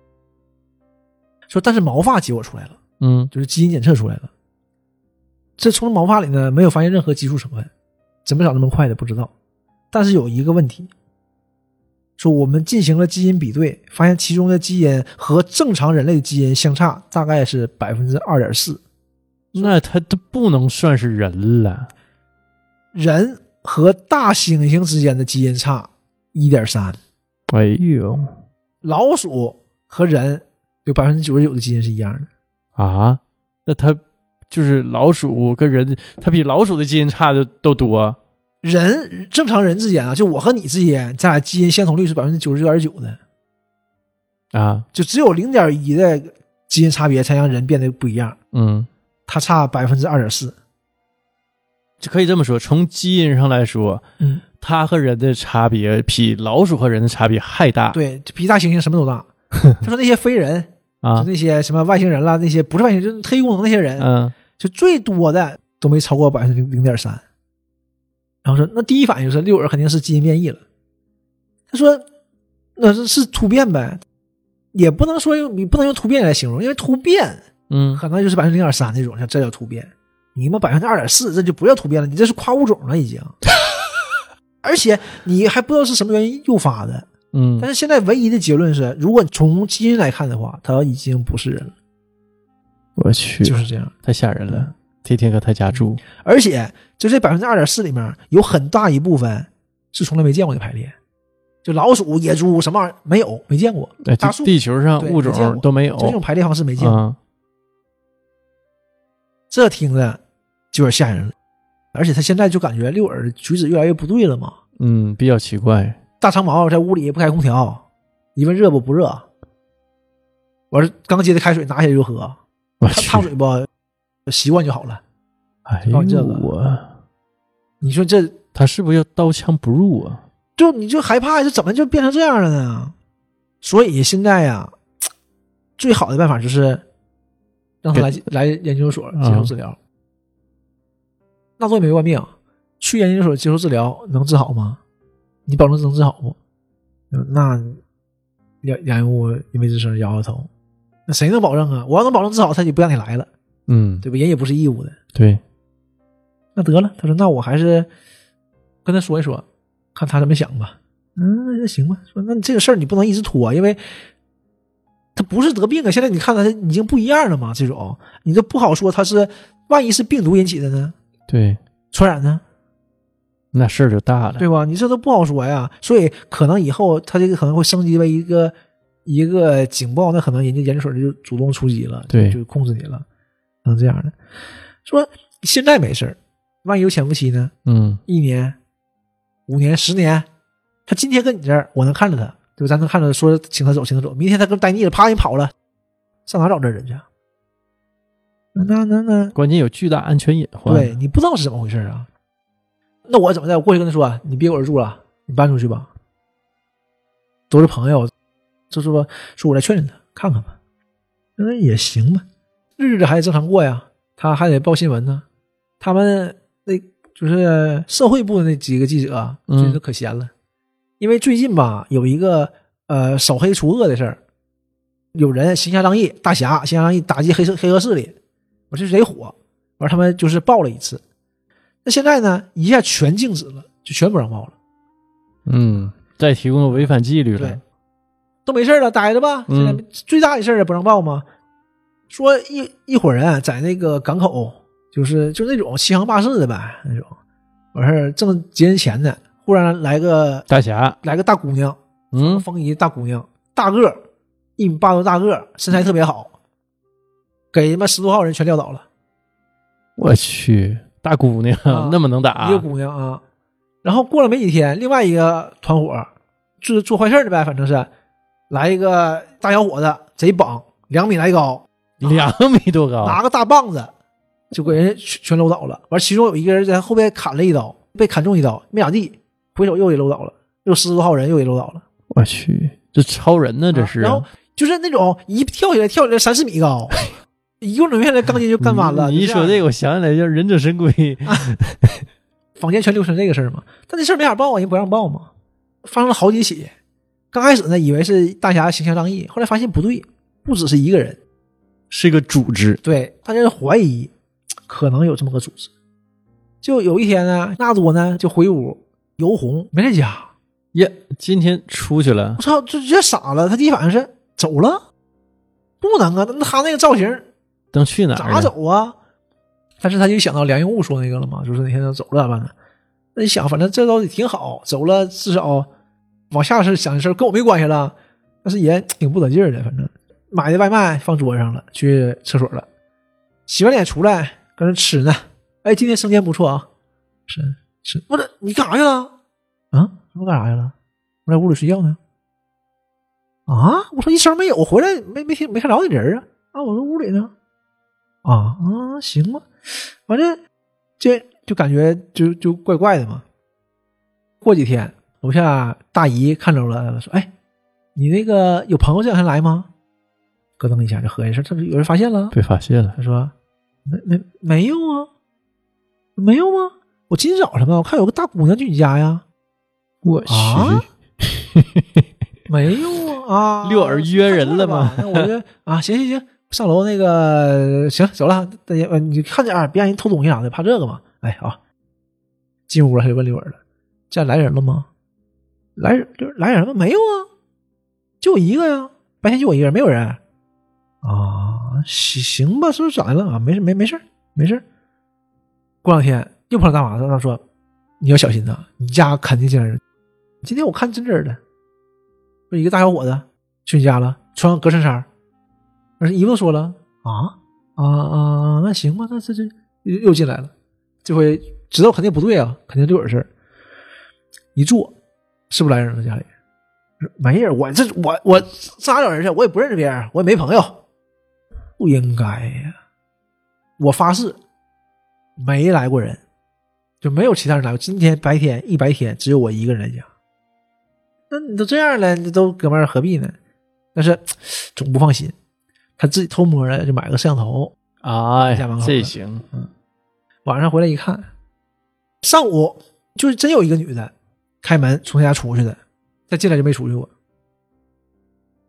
说但是毛发结果出来了， 嗯， 就是基因检测出来了。这从毛发里呢没有发现任何激素成分，怎么长那么快的不知道。但是有一个问题，说我们进行了基因比对，发现其中的基因和正常人类的基因相差大概是 百分之二点四。 那他都不能算是人了。 人和大猩猩之间的基因差 一点三。 哎呦， 老鼠和人有 百分之九十九 的基因是一样的啊？那他就是老鼠跟人，他比老鼠的基因差的都多。 人正常人之间啊，就我和你之间，咱俩基因相同率是 百分之九十九点九 的啊， 就只有 零点一 的基因差别才让人变得不一样。 嗯， 它差 百分之二点四。 就可以这么说，从基因上来说， 嗯， 它和人的差别比老鼠和人的差别还大。 对，比大猩猩什么都大。他说那些非人啊， 就那些什么外星人啦，那些不是外星人就是特异功能那些人， 嗯， 就最多的都没超过 百分之零点三。 然后说那第一反应就是六耳肯定是基因变异了。他说那是是突变呗，也不能说用你不能用突变来形容，因为突变嗯， 可能就是 百分之零点三 那种，像这叫突变。你们 百分之二点四 这就不叫突变了，你这是跨物种了已经。而且你还不知道是什么原因诱发的。 嗯， 但是现在唯一的结论是，如果从基因来看的话，他已经不是人了。 我去， 就是这样， 太吓人了。天天搁他家住， 而且就这 百分之二点四 里面有很大一部分是从来没见过的排列，就老鼠、野猪什么玩意儿没有，没见过。大树地球上物种都没有， 这种排列方式没见过。 嗯、 这听着就有点吓人了。而且他现在就感觉六耳举止越来越不对了嘛。 嗯，比较奇怪。 大长毛在屋里不开空调，一问热不不热，我是刚接的开水拿起来就喝，烫水不习惯就好了。 哎呦我， 你说这他是不是要刀枪不入啊？ 就你就害怕，就怎么就变成这样了呢？所以现在呀，最好的办法就是让他来来研究所接受治疗。嗯、那多也没万病，去研究所接受治疗能治好吗？你保证能治好不？那梁梁云武因为吱声摇摇头，那谁能保证啊？我要能保证，至少他就不让你来了， 嗯， 对吧？人也不是义务的。 对， 那得了，他说那我还是跟他说一说，看他怎么想吧。嗯，那行吧。说那这个事儿你不能一直拖，因为他不是得病啊。现在你看他已经不一样了嘛，这种你都不好说他是万一是病毒引起的呢？ 对， 传染呢？ 那事儿就大了， 对吧？你这都不好说呀。所以可能以后他这个可能会升级为一个一个警报，那可能人家研究所就主动出击了， 对， 就控制你了，可能这样的。说现在没事，万一有潜伏期呢？ 嗯， 一年、五年、十年，他今天跟你这儿，我能看着他，对吧？咱能看着说请他走，请他走。明天他跟待腻了，啪人跑了，上哪找这人去？那那那， 关键有巨大安全隐患。 对，你不知道是怎么回事啊？那我怎么的？我过去跟他说，你别搁这住了，你搬出去吧。都是朋友，就说说我来劝劝他，看看吧。那也行吧，日子还得正常过呀。他还得报新闻呢。他们那就是社会部的那几个记者，最近都可闲了。嗯、因为最近吧，有一个呃扫黑除恶的事儿，有人行侠仗义，大侠行侠仗义打击黑社黑恶势力，我这贼火。完他们就是报了一次。那现在呢，一下全静止了，就全不让报了。 嗯，再提供违反纪律了， 对，都没事了，待着吧。现在最大的事儿不让报吗？说一一伙人在那个港口，就是就那种欺行霸市的呗，那种完事儿正劫人钱呢，忽然来个大侠， 来个大姑娘， 嗯， 风衣大姑娘，大个一米八多大个，身材特别好，给他妈十多号人全撂倒了。 我去。大姑娘、啊、那么能打、啊、 一个姑娘啊，然后过了没几天，另外一个团伙就是做坏事的呗，反正是来一个大小伙子，贼膀，两米来高， 两米多高， 拿个大棒子就给人全搂倒了。完，其中有一个人在后边砍了一刀，被砍中一刀，没咋地，回手又给搂倒了，又十多号人又给搂倒了。 我去，这超人呢，这是、啊。 然后就是那种一跳起来跳起来三四米高。一个人下来钢筋就干完了。 你一说这个，我想起来叫忍者神龟， 啊、坊间全流传这个事儿嘛。但这事儿没法报啊，人不让报嘛。发生了好几起，刚开始呢以为是大侠行侠仗义，后来发现不对，不只是一个人， 是一个组织。 对，大家怀疑可能有这么个组织。就有一天呢，纳多呢就回屋，尤红没在家， 耶，今天出去了。 我操，这直接傻了，他第一反应是走了，不能啊，那他那个造型。 能去哪儿？ 咋走啊？但是他就想到梁云武说那个了嘛，就是那天他走了咋办呢？那你想，反正这倒也挺好，走了至少往下是想的事跟我没关系了，但是也挺不得劲儿的。反正买的外卖放桌上了，去厕所了，洗完脸出来搁那吃呢。哎，今天生煎不错啊，吃吃。我这你干啥去了？啊，我干啥去了？我在屋里睡觉呢。啊，我说一声没有，回来没没听没看着你人啊？啊，我在屋里呢。啊啊，行吧，反正这就感觉就就怪怪的嘛。过几天，楼下大姨看着了，说：“哎，你那个有朋友这两天来吗？”咯噔一下就合计事，这有人发现了， 被发现了。 他说：“没没没有啊，没有吗？我今天早上吧，我看有个大姑娘去你家呀。” 我去， 啊、没有啊，啊六耳约人了吗？ 那我就啊，行行行。上楼那个行走了，你看点别让人偷东西啥的，怕这个嘛？哎好，进屋了他就问刘尔了：“这来人了吗？来人来人了吗？没有啊，就我一个呀，白天就我一个人，没有人啊。行行吧，是不是咋的了啊？没事没没事没事。过两天又碰到大马子，他说你要小心呐，你家肯定进来人。今天我看真真的，说一个大小伙子去你家了，穿格衬衫。”而是姨夫说了啊啊啊，那行吧，那这这又进来了，这回知道肯定不对啊，肯定就有事儿。一坐，是不是来人了？家里没人，我这我我上哪找人去？我也不认识别人，我也没朋友，不应该呀！我发誓，没来过人，就没有其他人来过。今天白天一白天，只有我一个人在家。那你都这样了，你都哥们儿何必呢？但是总不放心。他自己偷摸的就买个摄像头， 哎， 家门口这行。 嗯，晚上回来一看，上午就是真有一个女的开门从他家出去的，再进来就没出去过。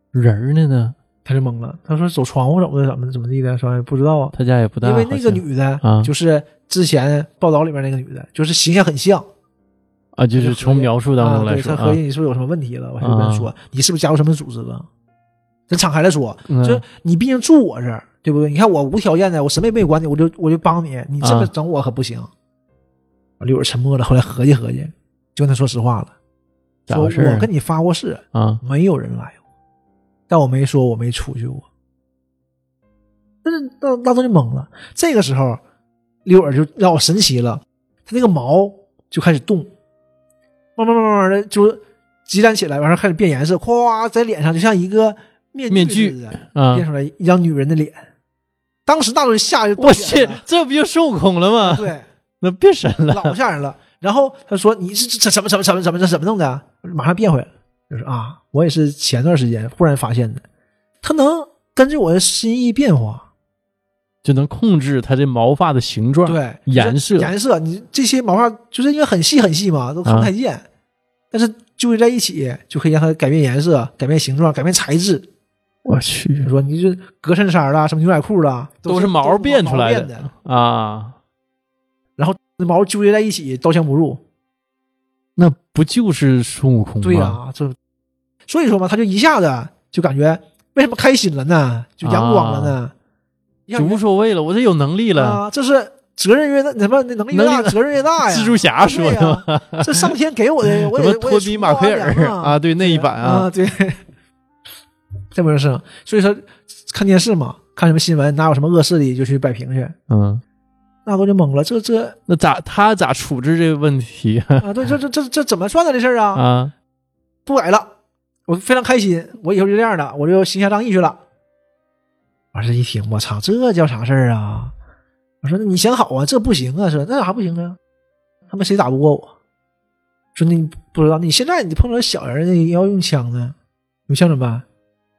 人儿呢呢？ 他就懵了，他说走窗户走的，怎么怎么地的，说不知道啊。 他家也不大， 因为那个女的， 啊、 就是之前报道里面那个女的，就是形象很像啊，就是从描述当中来说， 啊、他合计你是不是有什么问题了？我就跟他说、啊，你是不是加入什么组织了？真敞开了说， 嗯、 就是你毕竟住我这儿，对不对？你看我无条件的，我什么也没管你，我就我就帮你，你这么整我可不行。啊、刘伟沉默了，后来合计合计，就跟他说实话了，说我跟你发过誓啊， 没有人来过，但我没说我没出去过。但是那那都就懵了。这个时候，刘伟就让我神奇了，他那个毛就开始动，慢慢慢慢的就积攒起来，完事开始变颜色，咵在脸上就像一个面具似的， 啊、 变出来一张女人的脸。当时大多吓就我去，这不就孙悟空了吗？ 对， 那变神了， 老吓人了。然后他说：“你是这怎么怎么怎么怎么这怎么弄的？”马上变回来了，就是啊，我也是前段时间忽然发现的，他能根据我的心意变化， 就能控制它这毛发的形状、 对颜色、 颜色。你这些毛发就是因为很细很细嘛，都看不太见，啊、但是纠结在一起就可以让它改变颜色、改变形状、改变材质。 我去， 你说你这格衬衫啦、什么牛仔裤啦， 都是毛变出来的啊。 然后那毛纠结在一起，刀枪不入， 那不就是孙悟空吗？ 对呀、啊，这所以说嘛，他就一下子就感觉为什么开心了呢？就阳光了呢？ 啊、就无所谓了，我这有能力了啊！这是责任越大，什么能力越大，责任越大呀！ 蜘蛛侠说的吗？ 啊、这上天给我的，我什么托比马奎尔啊, 啊？对，那一版啊， 啊对，这不是？所以说看电视嘛，看什么新闻，哪有什么恶势力就去摆平去。 嗯。 那我就懵了，这这那咋他咋处置这个问题啊？对，这这这这怎么算的这事儿啊？ 啊， 不改了，我非常开心，我以后就这样的，我就行侠仗义去了。完事一听，我操，这叫啥事儿啊？我说那你想好啊，这不行啊，说那咋不行啊？他们谁打不过我？说你不知道，你现在你碰到小人，你要用枪呢，用枪怎么办？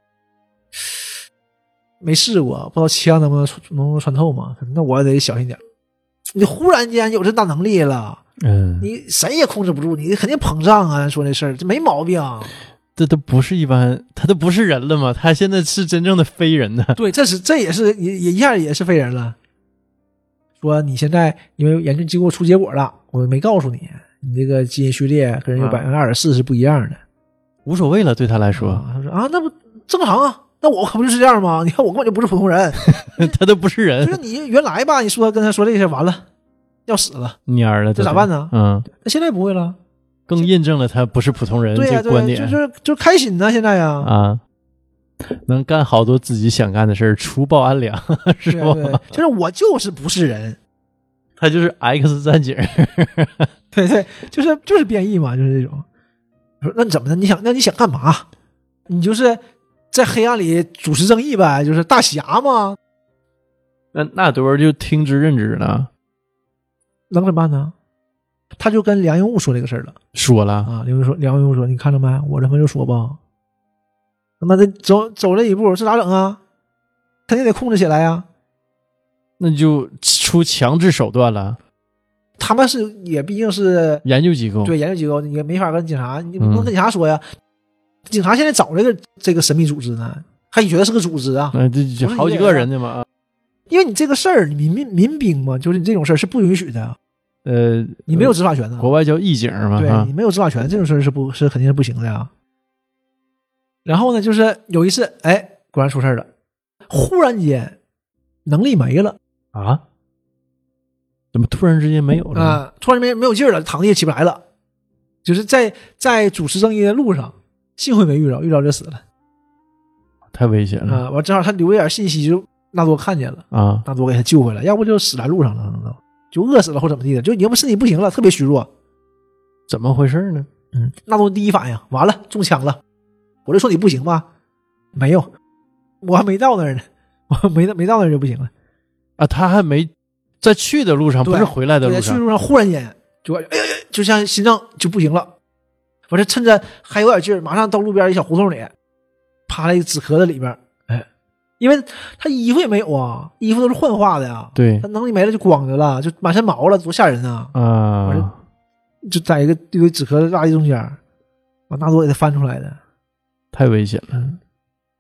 没试过，不知道枪能不能能不能穿透嘛？那我得小心点。你忽然间有这大能力了， 嗯， 你谁也控制不住，你肯定膨胀啊！说这事儿这没毛病， 这都不是一般，他都不是人了嘛，他现在是真正的非人呢。 对，这是这也是也也一下也是非人了。说你现在因为研究经过出结果了，我没告诉你，你这个基因序列跟人有百分之二十四是不一样的， 无所谓了，对他来说。 啊、他说啊，那不正常啊。那我可不就是这样吗？你看我根本就不是普通人， 他都不是人。 就是你原来吧，你说跟他说这事完了，要死了， 蔫了， 这咋办呢？ 嗯， 那现在不会了， 更印证了他不是普通人对呀、啊， 这个观点， 就是就开心呢，现在呀啊，能干好多自己想干的事儿，除暴安良，是吧？ 对对，就是我就是不是人， 他就是 X 战警， 对对，就是就是变异嘛，就是这种。说那你怎么的？你想那你想干嘛？你就是在黑暗里主持正义呗，就是大侠嘛。 那那多少就听之任之了， 能怎么办呢？他就跟梁永武说这个事儿了， 说了啊，梁永说梁永武说，你看着没？我这么就说吧，他妈的走走这一步，这咋整啊？肯定得控制起来呀。 那就出强制手段了。 他们是也毕竟是研究机构， 对研究机构，你也没法跟警察，你不能跟警察说呀。嗯、警察现在找这个这个神秘组织呢，还觉得是个组织啊？ 那、呃、这就好几个人的嘛。 因为你这个事儿，你民民民兵嘛，就是你这种事儿是不允许的。 呃， 你没有执法权的。 国外叫义警嘛， 对、啊、你没有执法权，这种事儿是不是肯定是不行的呀。然后呢，就是有一次，哎，果然出事了，忽然间能力没了啊。怎么突然之间没有了？ 啊！突然间没没有劲儿了，躺地也起不来了。就是在在主持正义的路上，幸亏没遇着，遇着就死了。 太危险了啊！完正好他留一点信息，就纳多看见了啊， 纳多给他救回来，要不就死在路上了，就饿死了或怎么地的，就要不身体不行了，特别虚弱。 怎么回事呢？ 嗯，纳多第一反应，完了中枪了。我就说你不行吧？没有，我还没到那儿呢，我没没到那儿就不行了。 啊，他还没。在去的路上，不是回来的路上， 在去的路上忽然间就哎呀，就像心脏就不行了。我这趁着还有点劲儿，马上到路边一小胡同里，趴在一个纸壳子里边。哎，因为他衣服也没有啊，衣服都是幻化的呀。 对， 他能力没了就光着了，就满身毛了，多吓人啊！ 啊， 就在一个一个纸壳子垃圾中间，把纳多给他翻出来的， 太危险了。 嗯，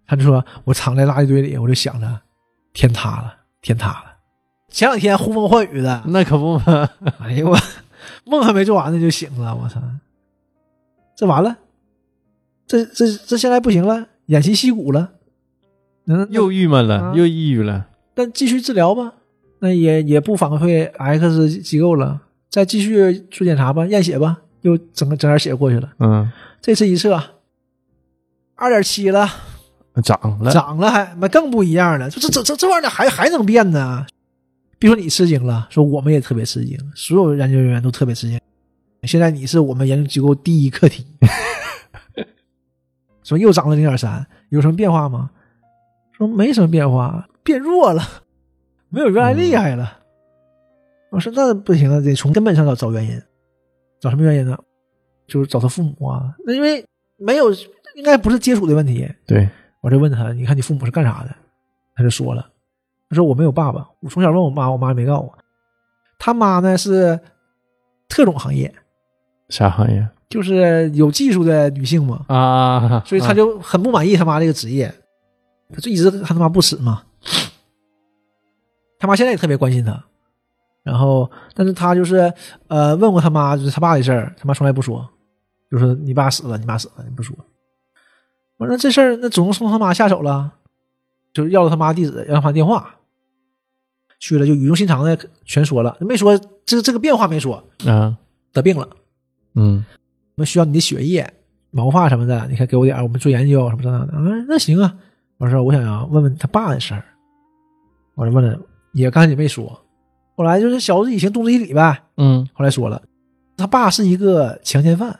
他就说我藏在垃圾堆里，我就想着天塌了，天塌了。前两天呼风唤雨的， 那可不嘛。 哎呦我梦还没做完呢就醒了，我操！这完了，这这这现在不行了，偃旗息鼓了，嗯， 又郁闷了， 啊又抑郁了。 但继续治疗吧，那也也不反馈 X 机构了，再继续做检查吧，验血吧，又整个整点血过去了。 嗯， 这次一测 二点七 了， 长了， 长了还那更不一样了，这这这这这玩意儿还还能变呢？别说你吃惊了，说我们也特别吃惊，所有研究人员都特别吃惊。现在你是我们研究机构第一课题。说又长了 零点三， 有什么变化吗？说没什么变化，变弱了，没有原来厉害了。嗯、我说那不行了，得从根本上找找原因。找什么原因呢？就是找他父母啊。那因为没有，应该不是接触的问题。 对， 我就问他，你看你父母是干啥的？他就说了，他说我没有爸爸，我从小问我妈，我妈也没告诉我。他妈呢是特种行业。 啥行业？ 就是有技术的女性嘛。 啊， 所以他就很不满意他妈这个职业，他就一直看他妈不死嘛。他妈现在也特别关心他，然后但是他就是呃问过他妈就是他爸的事儿，他妈从来不说，就说你爸死了，你爸死了，你不说。我说这事儿那总能从他妈下手了，就要了他妈地址，要他妈电话，去了就语重心长的全说了，没说这个这个变化没说， 啊， 得病了， 嗯， 我们需要你的血液、毛发什么的，你看给我点，我们做研究什么这样的。啊，那行啊。我说我想要问问他爸的事儿，我就问了，也刚才也没说。后来就是小子以前动之以理呗， 嗯， 后来说了，他爸是一个强奸犯，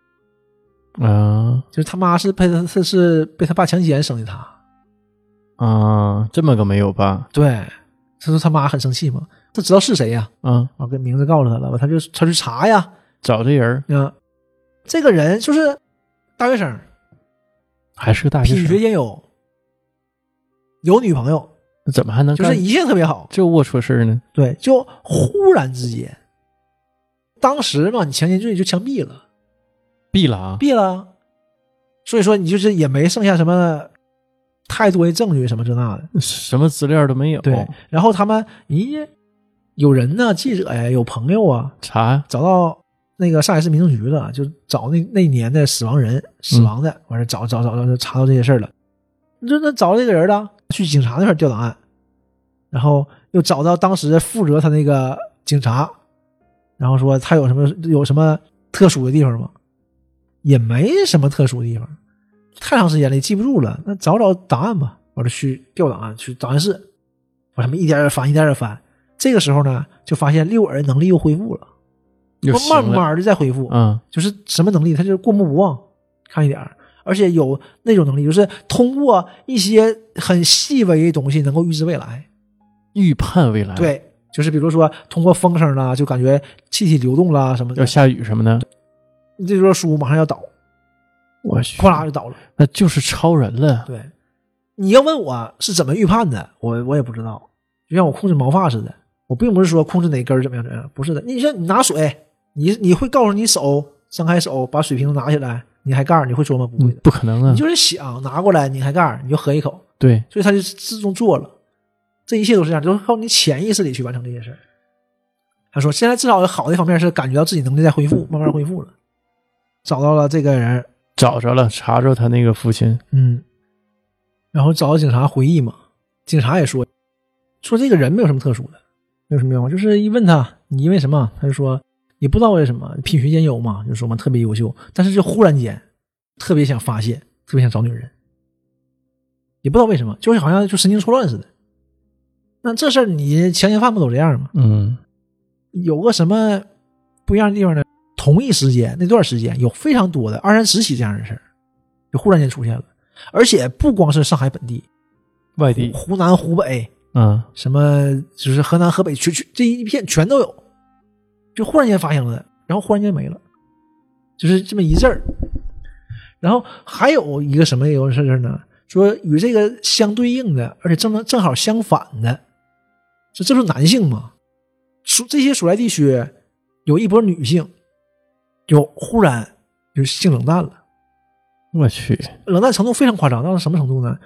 啊， 就是他妈是被他是是被他爸强奸生的他。 啊，这么个没有吧？ 对，他说他妈很生气嘛，他知道是谁呀、 啊，嗯， 我跟名字告诉他了，他就他去查呀， 找这人啊，这个人就是大学生， 还是个大学生， 品学兼优，有女朋友， 怎么还能干就是一切特别好， 这龌龊事呢？ 对，就忽然之间，当时嘛，你强奸罪就枪毙了， 毙了啊， 毙了，所以说你就是也没剩下什么太多的证据什么这那的， 什么资料都没有。 对，然后他们咦，有人呢，记者呀，有朋友啊， 查呀， 找到那个上海市民政局了，就找那那年的死亡人死亡的，完事、嗯、找找找找就查到这些事儿了。你说那找到这个人了，去警察那块调档案，然后又找到当时负责他那个警察，然后说他有什么有什么特殊的地方吗？也没什么特殊的地方，太长时间了也记不住了，那找找档案吧。我就去调档案，去档案室，我他妈一点点翻，一点点翻。这个时候呢，就发现六耳能力又恢复了， 又慢慢的在恢复。 嗯， 就是什么能力？他就是过目不忘，看一点，而且有那种能力，就是通过一些很细微的东西能够预知未来， 预判未来。 对，就是比如说通过风声啦，就感觉气体流动啦什么的， 要下雨什么的。 这座书马上要倒， 我去， 哗啦就倒了， 那就是超人了。 对，你要问我是怎么预判的，我我也不知道，就像我控制毛发似的，我并不是说控制哪根怎么样怎么样，不是的。你像你拿水，你你会告诉你手张开手把水瓶拿起来，你还盖，你会说吗？不会的、 嗯，不可能啊！ 你就是想拿过来，你还盖，你就喝一口。 对， 所以他就自动做了，这一切都是这样，就是靠你潜意识里去完成这些事。他说，现在至少有好的方面是感觉到自己能力在恢复，慢慢恢复了。找到了这个人， 找着了，查着他那个父亲， 嗯，然后找到警察回忆嘛，警察也说，说这个人没有什么特殊的，没有什么变化，就是一问他你因为什么，他就说也不知道为什么，品学兼优嘛，就说嘛特别优秀，但是就忽然间特别想发泄，特别想找女人，也不知道为什么，就是好像就神经错乱似的。那这事儿你强奸犯不都这样吗？ 嗯， 有个什么不一样的地方呢？同一时间那段时间有非常多的二三十起这样的事儿，就忽然间出现了，而且不光是上海本地， 外地、 湖南、湖北， 嗯， 什么就是河南、河北，全全这一片全都有，就忽然间发生了，然后忽然间没了，就是这么一阵儿。然后还有一个什么一个事儿呢？说与这个相对应的，而且正正好相反的，说这不是男性吗？属这些所在地区有一波女性。就忽然就性冷淡了， 我去， 冷淡程度非常夸张，到了什么程度呢？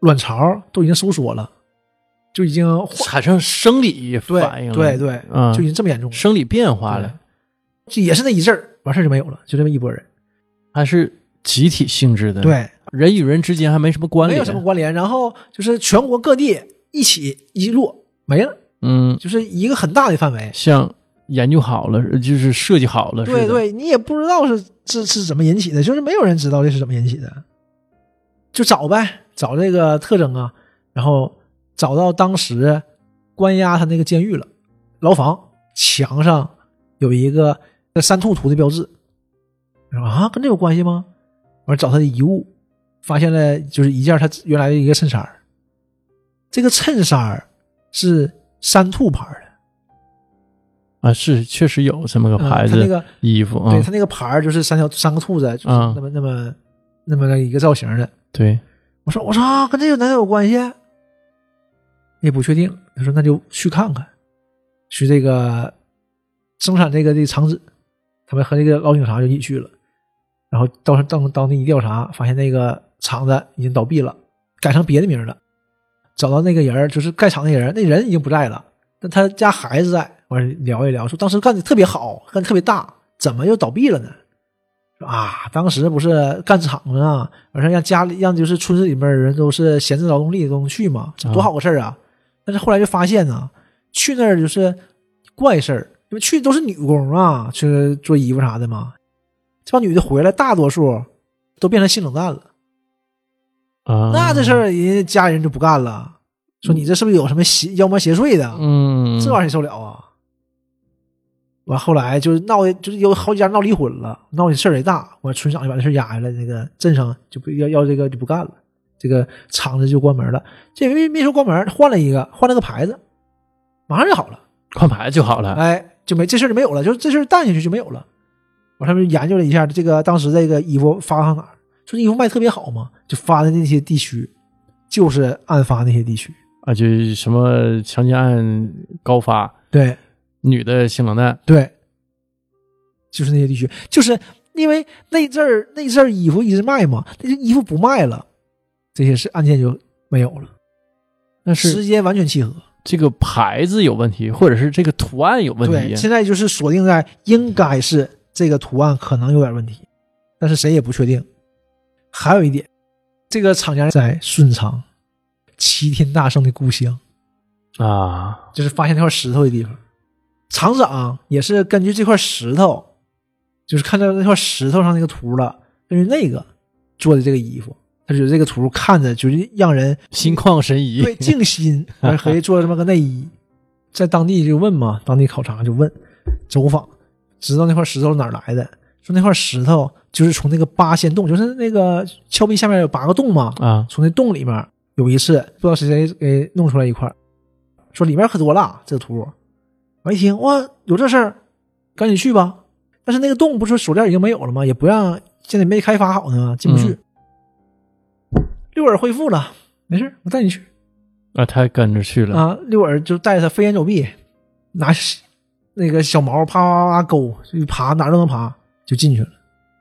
卵巢都已经收缩了，就已经产生生理反应了， 对对对， 嗯， 就已经这么严重了， 生理变化了， 就也是那一阵儿，完事儿就没有了，就这么一拨人， 还是集体性质的，， 对， 人与人之间还没什么关联， 没有什么关联，然后就是全国各地一起一落没了， 嗯， 就是一个很大的范围， 像研究好了，就是设计好了， 对对，你也不知道是是是怎么引起的，就是没有人知道这是怎么引起的，就找呗，找这个特征啊，然后找到当时关押他那个监狱了，牢房墙上有一个三兔图的标志，说啊，跟这有关系吗？完找他的遗物，发现了就是一件他原来的一个衬衫，这个衬衫是三兔牌的。 啊，是确实有这么个牌子， 嗯、他那个衣服， 对、 嗯、 他那个牌就是三条三个兔子，就是那么、嗯、那么那么一个造型的。 对， 我说我说、啊、跟这个能有关系？也不确定。他说那就去看看，去这个生产这个这个厂址，他们和这个老警察就一起去了，然后到当当地一调查，发现那个厂子已经倒闭了，改成别的名了。找到那个人，就是盖厂那人，那人已经不在了，但他家孩子在。完聊一聊，说当时干的特别好，干的特别大，怎么又倒闭了呢？说啊，当时不是干厂子啊，完事让家里让就是村子里面人都是闲置劳动力都能去嘛，这多好个事儿啊！但是后来就发现呢，去那儿就是怪事儿，因为去都是女工啊，去做衣服啥的嘛。这帮女的回来，大多数都变成性冷淡了啊。 那这事儿人家人就不干了，说你这是不是有什么邪妖魔邪祟的？ 嗯， 这玩意儿谁受了啊？完后来就闹的，就是有好几家闹离婚了，闹的事儿也大。完村长就把这事压下来，那个镇上就不要要这个就不干了，这个厂子就关门了。这没没说关门，换了一个，换了个牌子，马上就好了， 换牌就好了。 哎，就没这事儿就没有了，就这事儿淡下去就没有了。完他们研究了一下，这个当时这个衣服发到哪儿，说衣服卖特别好嘛，就发的那些地区，就是案发那些地区啊，就什么强奸案高发， 对。 女的性冷淡， 对，就是那些地区，就是因为那阵儿那阵儿衣服一直卖嘛，那些衣服不卖了，这些是案件就没有了。 那是时间完全契合， 这个牌子有问题，或者是这个图案有问题。 对，现在就是锁定在应该是这个图案可能有点问题，但是谁也不确定。还有一点，这个厂家在顺昌，齐天大圣的故乡啊， 就是发现那块石头的地方。厂长也是根据这块石头，就是看到那块石头上那个图了，根据那个做的这个衣服，他觉得这个图看着就是让人心旷神怡， 对，静心，还可以做这么个内衣。在当地就问嘛，当地考察就问走访，知道那块石头哪儿来的，说那块石头就是从那个八仙洞，就是那个峭壁下面有八个洞嘛， 啊， 从那洞里面有一次不知道是谁给弄出来一块，说里面可多了这个图。我一听哇，有这事儿，赶紧去吧。但是那个洞不是锁链已经没有了吗？也不让，现在没开发好呢，进不去。嗯、六耳恢复了，没事，我带你去。 啊，他跟着去了啊，六耳就带着他飞檐走壁，拿那个小毛啪啪啪勾，就爬哪儿都能爬，就进去了。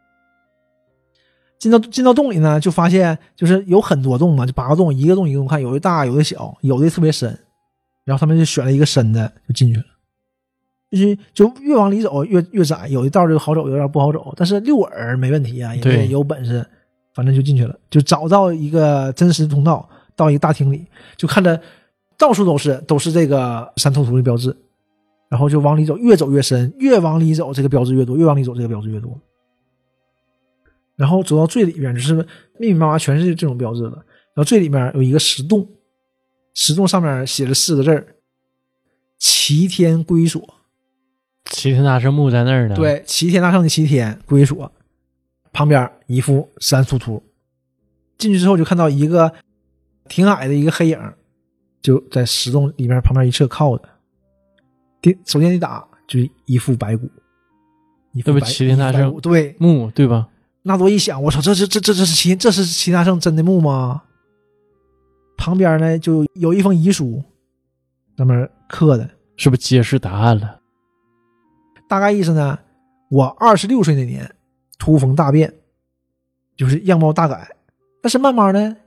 进到进到洞里呢，就发现就是有很多洞嘛，就八个洞，一个洞一个洞看，有的大，有的小，有的特别深。然后他们就选了一个深的，就进去了。就是就越往里走越越窄，有的道就好走，有的道不好走。但是六耳没问题啊，也有本事，反正就进去了，就找到一个真实通道，到一个大厅里，就看着到处都是都是这个三头图的标志，然后就往里走，越走越深，越往里走这个标志越多，越往里走这个标志越多。然后走到最里面，就是密密麻麻全是这种标志了。然后最里面有一个石洞，石洞上面写了四个字儿：齐天归所。 齐天大圣墓在那儿呢。 对，齐天大圣的齐天归所，旁边一副三兔图。进去之后就看到一个挺矮的一个黑影，就在石洞里面旁边一侧靠着。首先一打就是一副白骨，一副白， 对不？齐天大圣对墓对吧？ 那多一想，我操，这这这这这是齐这是齐天大圣真的墓吗？旁边呢就有一封遗书，上面刻的， 是不是揭示答案了？ 大概意思呢，我二十六岁那年突逢大变，就是样貌大改，但是慢慢呢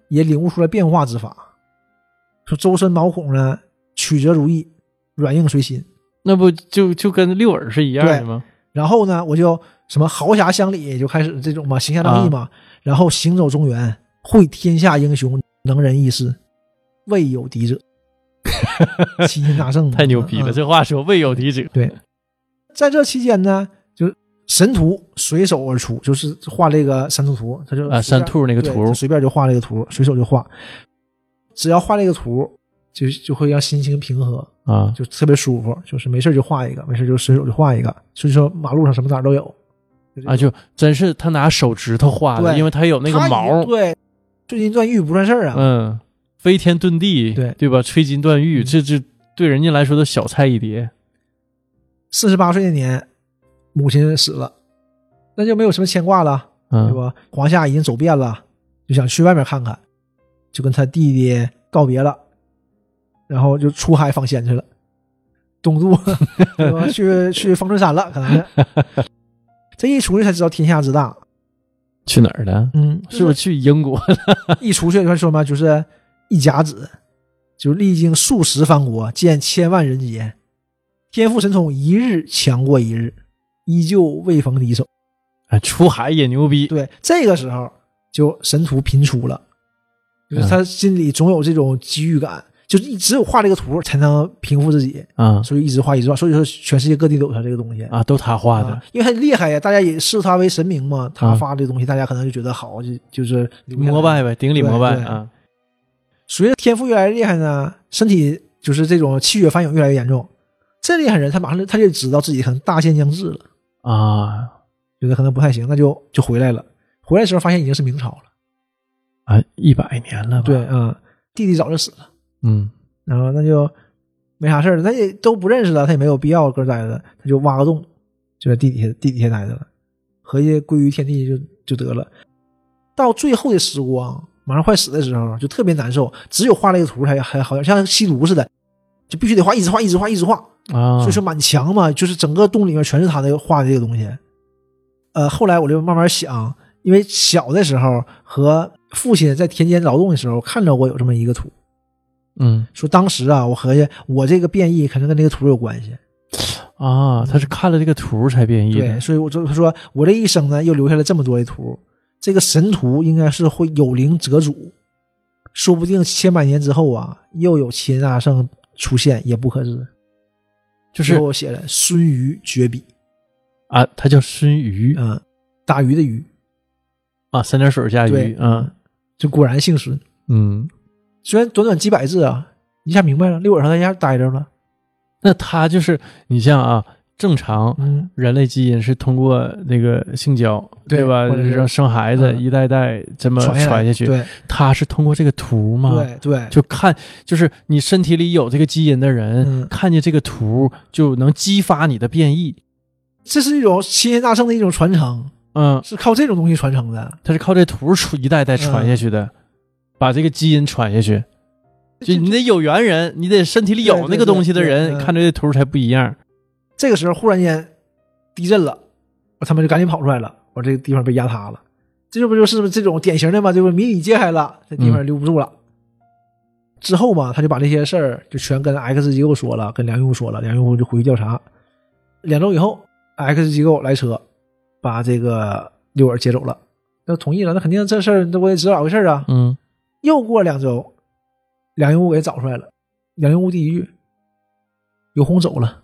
也领悟出了变化之法，说周身毛孔呢曲折如意，软硬随心。 那不就就跟六耳是一样的吗？ 然后呢，我就什么豪侠乡里就开始这种嘛，行侠仗义嘛、啊，然后行走中原，会天下英雄，能人异士，未有敌者。齐天大圣太牛逼了、嗯、这话说未有敌者。 对，在这期间呢，就神图随手而出，就是画这个山兔图，他就啊山兔那个图随便就画这个图，随手就画，只要画这个图就就会让心情平和啊， 就特别舒服，就是没事就画一个，没事就随手就画一个，所以说马路上什么哪都有啊，就真是他拿手指头画的，因为他有那个毛， 对，飞金断玉不算事儿啊， 嗯，飞天遁地， 对对吧？吹金断玉，这这对人家来说都小菜一碟。 四十八岁那年，母亲死了，那就没有什么牵挂了， 嗯， 对吧？华夏已经走遍了，就想去外面看看，就跟他弟弟告别了，然后就出海访仙去了，东渡，对吧？去去方寸山了，可能是。这一出去才知道天下之大。 去哪儿了？ 嗯， 是不是去英国了？ 一出去就说嘛，就是一甲子，就是历经数十番国，见千万人杰，天赋神通一日强过一日，依旧未逢敌手。 啊，出海也牛逼。 对，这个时候就神图频出了，就是他心里总有这种机遇感。嗯，就是只有画这个图才能平复自己啊、嗯， 所以一直画一直画，所以说全世界各地都有他这个东西啊，都他画的、 啊，因为他厉害呀，大家也视他为神明嘛，他发这个东西，啊、大家可能就觉得好，就就是膜拜呗，顶礼膜拜啊。 随着天赋越来越厉害呢，身体就是这种气血翻涌越来越严重，这厉害人他马上他就知道自己可能大限将至了啊， 觉得可能不太行，那就就回来了。回来的时候发现已经是明朝了啊，一百年了吧？ 对啊、嗯，弟弟早就死了。 嗯， 然后那就没啥事了，他也都不认识了，他也没有必要搁这待着，他就挖个洞，就在地底下地底下待着了，合计归于天地就就得了。到最后的时光，马上快死的时候，就特别难受，只有画了一个图还还好像吸毒似的，就必须得画，一直画，一直画，一直画啊。 所以说满墙嘛，就是整个洞里面全是他的画的这个东西。呃，后来我就慢慢想，因为小的时候和父亲在田间劳动的时候看到过有这么一个图。 嗯， 说当时啊，我合计我这个变异肯定跟这个图有关系啊，他是看了这个图才变异的。 对，所以我就说我这一生呢又留下了这么多的图，这个神图应该是会有灵折主，说不定千百年之后啊，又有齐天大圣出现也不可知。就是我写了孙瑜绝笔啊，他叫孙瑜， 嗯，打鱼的鱼啊，三点水加鱼，嗯， 就果然姓孙， 嗯。 虽然短短几百字啊，一下明白了，六耳上他一下待着了。 那他就是你像啊，正常人类基因是通过那个性交，嗯、对吧？让生孩子、嗯、一代代这么传下去。 对， 他是通过这个图嘛？ 对对， 就看就是你身体里有这个基因的人，嗯、看见这个图就能激发你的变异。 这是一种齐天大圣的一种传承， 嗯， 是靠这种东西传承的。 他是靠这图出一代代传下去的。嗯，把这个基因传下去，就你得有缘人，你得身体里有那个东西的人，对对对对，看着这图才不一样。 这个时候忽然间地震了，他们就赶紧跑出来了，我这个地方被压塌了，这就不就是这种典型的嘛，就是谜底揭开了，这地方留不住了。嗯、之后嘛，他就把这些事儿就全跟 X 机构说了，跟梁用户说了，梁用户就回去调查。两周以后 ，X 机构来车把这个六耳接走了，那同意了，那肯定这事儿我也知道咋回事啊。 嗯。 又过两周，梁用户给找出来了。梁用户第一句：“有红走了。”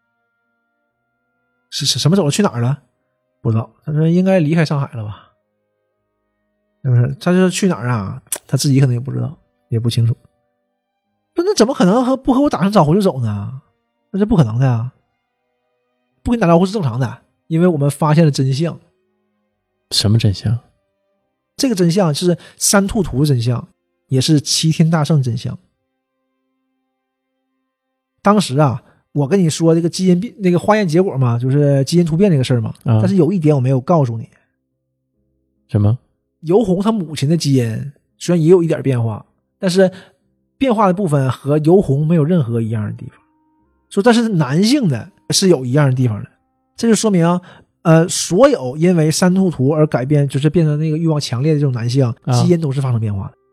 是是什么走了？去哪儿了？不知道。他说应该离开上海了吧？是不是？他说去哪儿啊？他自己可能也不知道，也不清楚。那那怎么可能和不和我打声招呼就走呢？那是不可能的呀！不跟你打招呼是正常的，因为我们发现了真相。 什么真相？ 这个真相是三兔图真相，也是齐天大圣真相。当时啊，我跟你说这个基因变那个化验结果嘛，就是基因突变这个事儿嘛、嗯。但是有一点我没有告诉你。 什么？ 尤鸿他母亲的基因虽然也有一点变化，但是变化的部分和尤鸿没有任何一样的地方。说但是男性的是有一样的地方的，这就说明呃，所有因为三兔图而改变，就是变成那个欲望强烈的这种男性，基因都是发生变化的。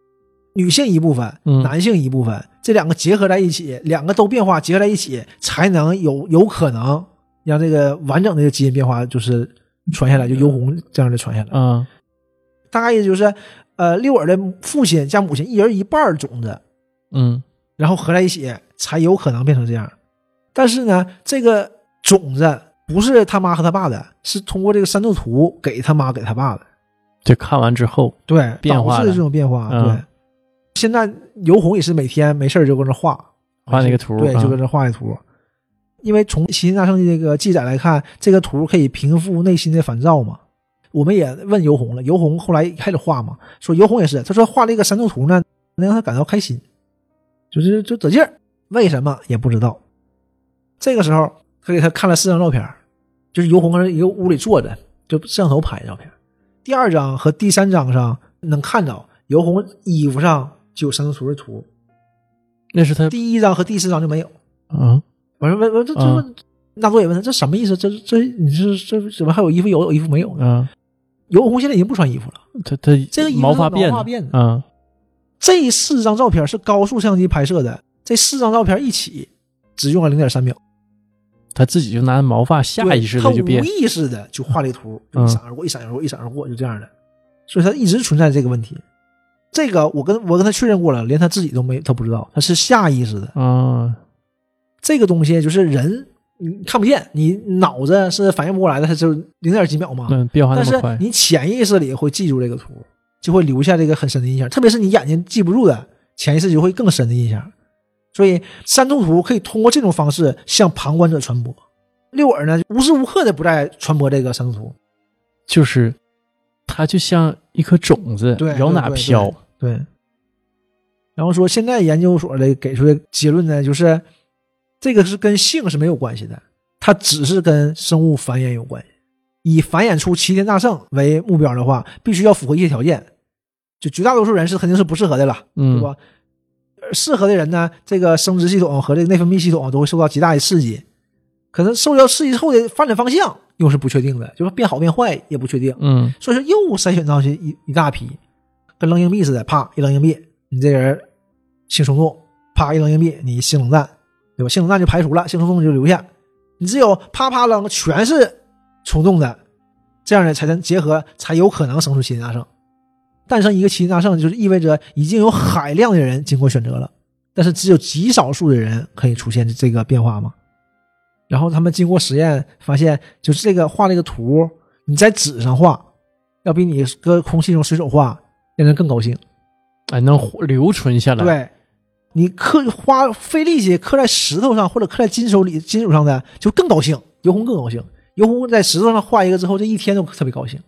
女性一部分， 嗯男性一部分，这两个结合在一起，两个都变化结合在一起，才能有有可能让这个完整的基因变化就是传下来，就由红这样的传下来。 啊， 大概也就是呃六耳的父亲加母亲一人一半种子， 嗯然后合在一起才有可能变成这样。但是呢，这个种子不是他妈和他爸的，是通过这个三度图给他妈给他爸的。 就看完之后， 对， 变化导致的这种变化。 嗯、 对，现在尤红也是每天没事就搁那画画那个图， 对，就搁那画那图。因为从齐天大圣的这个记载来看，这个图可以平复内心的烦躁嘛。我们也问尤红了，尤红后来开始画嘛，说尤红也是，他说画这个三度图呢，能让他感到开心，就是就得劲儿，为什么也不知道。这个时候他给他看了四张照片，就是尤红在一个屋里坐着，就摄像头拍的照片。第二张和第三张上能看到尤红衣服上就有三度图的图， 那是他第一张和第四张就没有。 嗯， 完了问问这这问纳多也问他这什么意思？这这你是这怎么还有衣服有有衣服没有呢？ 嗯， 尤红现在已经不穿衣服了， 他他这个衣服毛发变毛发变的。 嗯， 这四张照片是高速相机拍摄的，这四张照片一起只用了零点三秒。 他自己就拿毛发下意识的就变， 他无意识的就画这个图，就一闪而过，一闪而过，一闪而过，就这样的。所以他一直存在这个问题。这个我跟我跟他确认过了，连他自己都没他不知道，他是下意识的。 啊， 这个东西就是人你看不见，你脑子是反应不过来的，它就零点几秒嘛。 嗯，变化那么快。 但是你潜意识里会记住这个图，就会留下这个很深的印象。特别是你眼睛记不住的，潜意识就会更深的印象。所以三度图可以通过这种方式向旁观者传播。六耳呢，无时无刻的不在传播这个三度图， 就是它就像一颗种子， 对， 摇哪飘。 对, 对, 对。然后说，现在研究所的给出的结论呢，就是这个是跟性是没有关系的，它只是跟生物繁衍有关系。以繁衍出齐天大圣为目标的话，必须要符合一些条件，就绝大多数人是肯定是不适合的了， 嗯， 对吧？适合的人呢，这个生殖系统和这个内分泌系统都会受到极大的刺激，可能受到刺激后的发展方向又是不确定的，就是变好变坏也不确定。 嗯， 所以说又筛选上去一一大批，跟扔硬币似的，啪一扔硬币，你这人性冲动，啪一扔硬币，你性冷淡，对吧？性冷淡就排除了，性冲动就留下，你只有啪啪扔全是冲动的，这样的才能结合，才有可能生出齐天大圣。诞生一个齐天大圣，就是意味着已经有海量的人经过选择了，但是只有极少数的人可以出现这个变化嘛。然后他们经过实验发现，就是这个画这个图，你在纸上画，要比你搁空气中随手画让人更高兴， 哎，能留存下来。 对，你刻花费力气刻在石头上或者刻在金手里金属上的就更高兴，尤红更高兴。尤红在石头上画一个之后，这一天都特别高兴。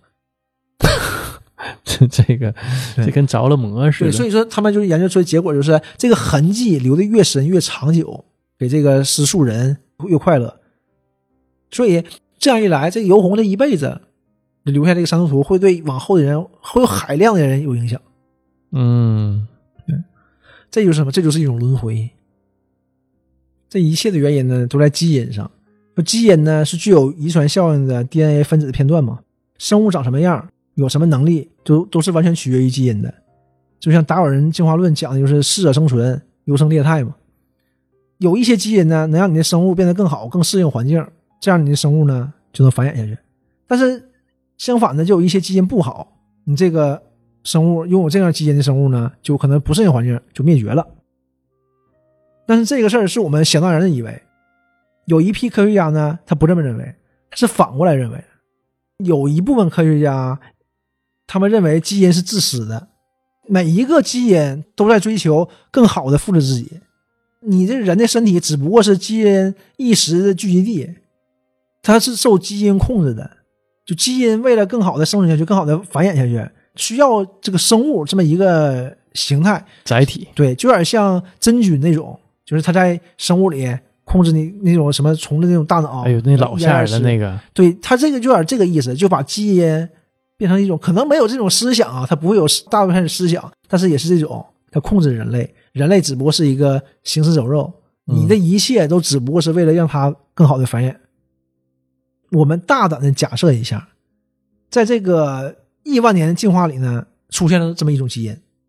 这这个这跟着了魔似的。 对，所以说他们就研究出的结果就是这个痕迹留得越深越长久，给这个施术人越快乐。所以这样一来，这个尤红这一辈子留下这个三度图会对往后的人会有海量的人有影响。 嗯， 这就是什么？这就是一种轮回。这一切的原因呢，都在基因上。基因呢是具有遗传效应的 D N A 分子的片段嘛，生物长什么样，有什么能力，都都是完全取决于基因的。就像达尔文进化论讲的就是适者生存，优胜劣汰嘛。有一些基因呢能让你的生物变得更好，更适应环境，这样你的生物呢就能繁衍下去。但是相反的，就有一些基因不好，你这个生物拥有这样基因的生物呢就可能不适应环境，就灭绝了。但是这个事儿是我们想当然的以为，有一批科学家呢他不这么认为，他是反过来认为。有一部分科学家他们认为基因是自私的，每一个基因都在追求更好的复制自己，你这人的身体只不过是基因一时的聚集地，它是受基因控制的。就基因为了更好的生存下去，更好的繁衍下去，需要这个生物这么一个形态载体。 对，就有点像真菌那种，就是它在生物里控制你那种什么虫的那种大脑。 哎呦，那老吓人的那个。 对，它这个就有点这个意思，就把基因变成一种可能没有这种思想啊，它不会有大部分的思想，但是也是这种，它控制人类，人类只不过是一个行尸走肉，你的一切都只不过是为了让它更好的繁衍。我们大胆的假设一下，在这个亿万年的进化里呢，出现了这么一种基因，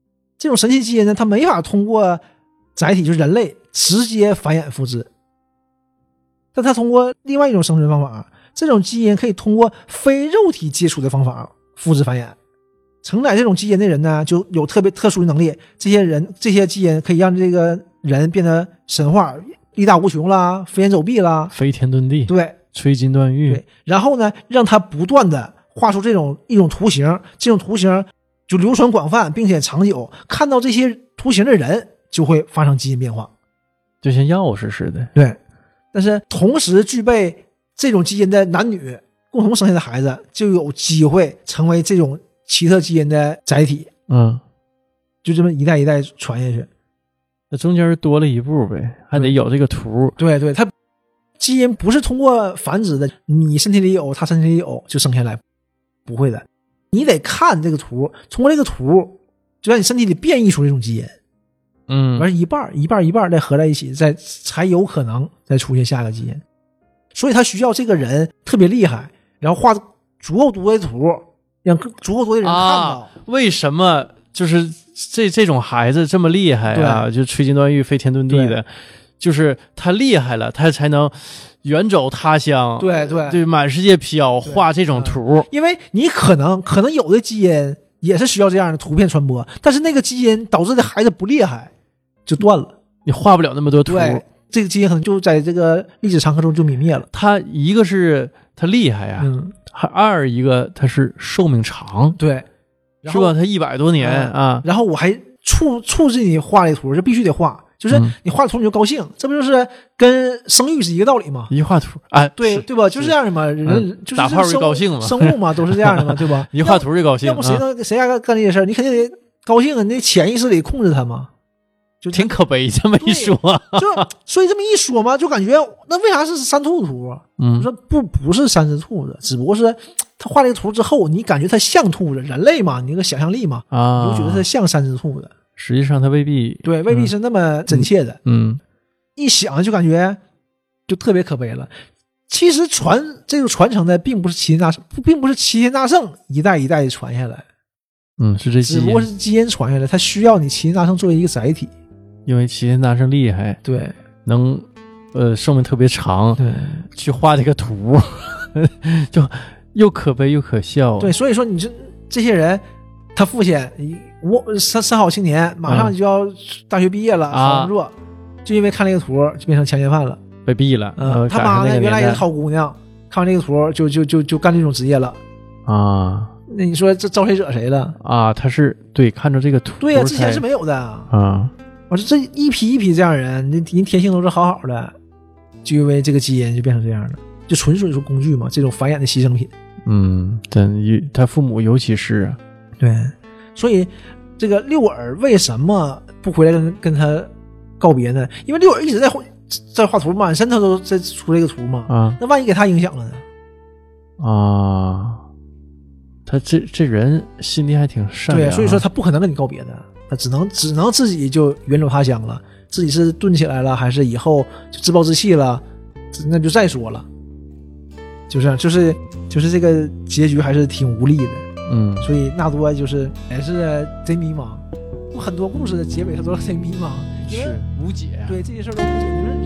这种神奇基因呢，它没法通过载体就是人类直接繁衍复制，但它通过另外一种生存方法，这种基因可以通过非肉体接触的方法复制繁衍。承载这种基因的人呢，就有特别特殊的能力，这些人这些基因可以让这个人变得神话，力大无穷啦，飞檐走壁啦， 飞天遁地， 对， 吹金断玉， 对，然后呢，让他不断的画出这种一种图形，这种图形就流传广泛并且长久，看到这些图形的人就会发生基因变化， 就像钥匙似的。 对，但是同时具备这种基因的男女共同生下的孩子就有机会成为这种奇特基因的载体， 嗯， 就这么一代一代传下去。 那中间多了一步呗，还得有这个图。 对对，它基因不是通过繁殖的，你身体里有，他身体里有就生下来，不会的，你得看这个图，通过这个图就在你身体里变异出这种基因， 嗯， 完一半一半一半再合在一起，再才有可能再出现下个基因。所以他需要这个人特别厉害，然后画足够多的图，让足够多的人看到。 啊、为什么就是这这种孩子这么厉害啊？就吹金断玉、飞天遁地的，就是他厉害了，他才能远走他乡， 对对对，满世界飘，画这种图、 嗯。因为你可能可能有的基因也是需要这样的图片传播，但是那个基因导致的孩子不厉害，就断了， 你画不了那么多图。 对，这个基因可能就在这个历史长河中就泯灭了。 他一个是他厉害呀、啊， 嗯， 还二一个他是寿命长， 对， 是吧？他一百多年、嗯、啊。 然后我还促促进你画这图，就必须得画，就是你画图你就高兴，嗯、这不就是跟生育是一个道理吗？ 一画图，哎， 对对吧？就是这样的嘛，人、嗯、就是打炮就高兴嘛， 生物嘛都是这样的嘛，对吧？ 一画图就高兴， 要不谁能、啊、谁爱干这些事儿？你肯定得高兴啊，你得潜意识里控制他嘛。就挺可悲，这么一说， 就所以这么一说嘛，就感觉那为啥是山兔图啊？ 嗯， 我说不不是三只兔子，只不过是他画这个图之后，你感觉它像兔子，人类嘛，你那个想象力嘛， 啊， 你就觉得它像三只兔子。 实际上它未必， 对，未必是那么真切的。 嗯，嗯一想就感觉就特别可悲了。其实传这个传承的并不是齐天大圣，并不是齐天大圣一代一代传下来， 嗯，是这基因， 只不过是基因传下来，它需要你齐天大圣作为一个载体。 因为齐天大圣厉害， 对， 能呃寿命特别长， 对， 去画这个图就又可悲又可笑、啊。 对，所以说你这这些人，他父亲我三三好青年，马上就要大学毕业了，好工作，就因为看这个图就变成强奸犯了， 被毙了。 嗯，他妈呢原来也是好姑娘，看完这个图就就就就干这种职业了啊。 那你说这招谁惹谁了啊？他是对看着这个图， 对呀、啊，之前是没有的啊。 我说这一批一批这样人，人天性都是好好的，就因为这个基因就变成这样的，就纯属是工具嘛，这种繁衍的牺牲品。 嗯，真他父母尤其是啊， 对，所以这个六耳为什么不回来跟跟他告别呢？因为六耳一直在在画图，满身他都在出这个图嘛。 啊， 那万一给他影响了呢？ 啊，他这这人心地还挺善良、啊， 对，所以说他不可能跟你告别的。他只能只能自己就远走他乡了，自己是炖起来了，还是以后就自暴自弃了，那就再说了。就是就是就是这个结局还是挺无力的， 嗯， 所以纳多就是也是贼迷茫，很多故事的结尾他都是贼迷茫， 是无解， 对这些事儿都无解，就是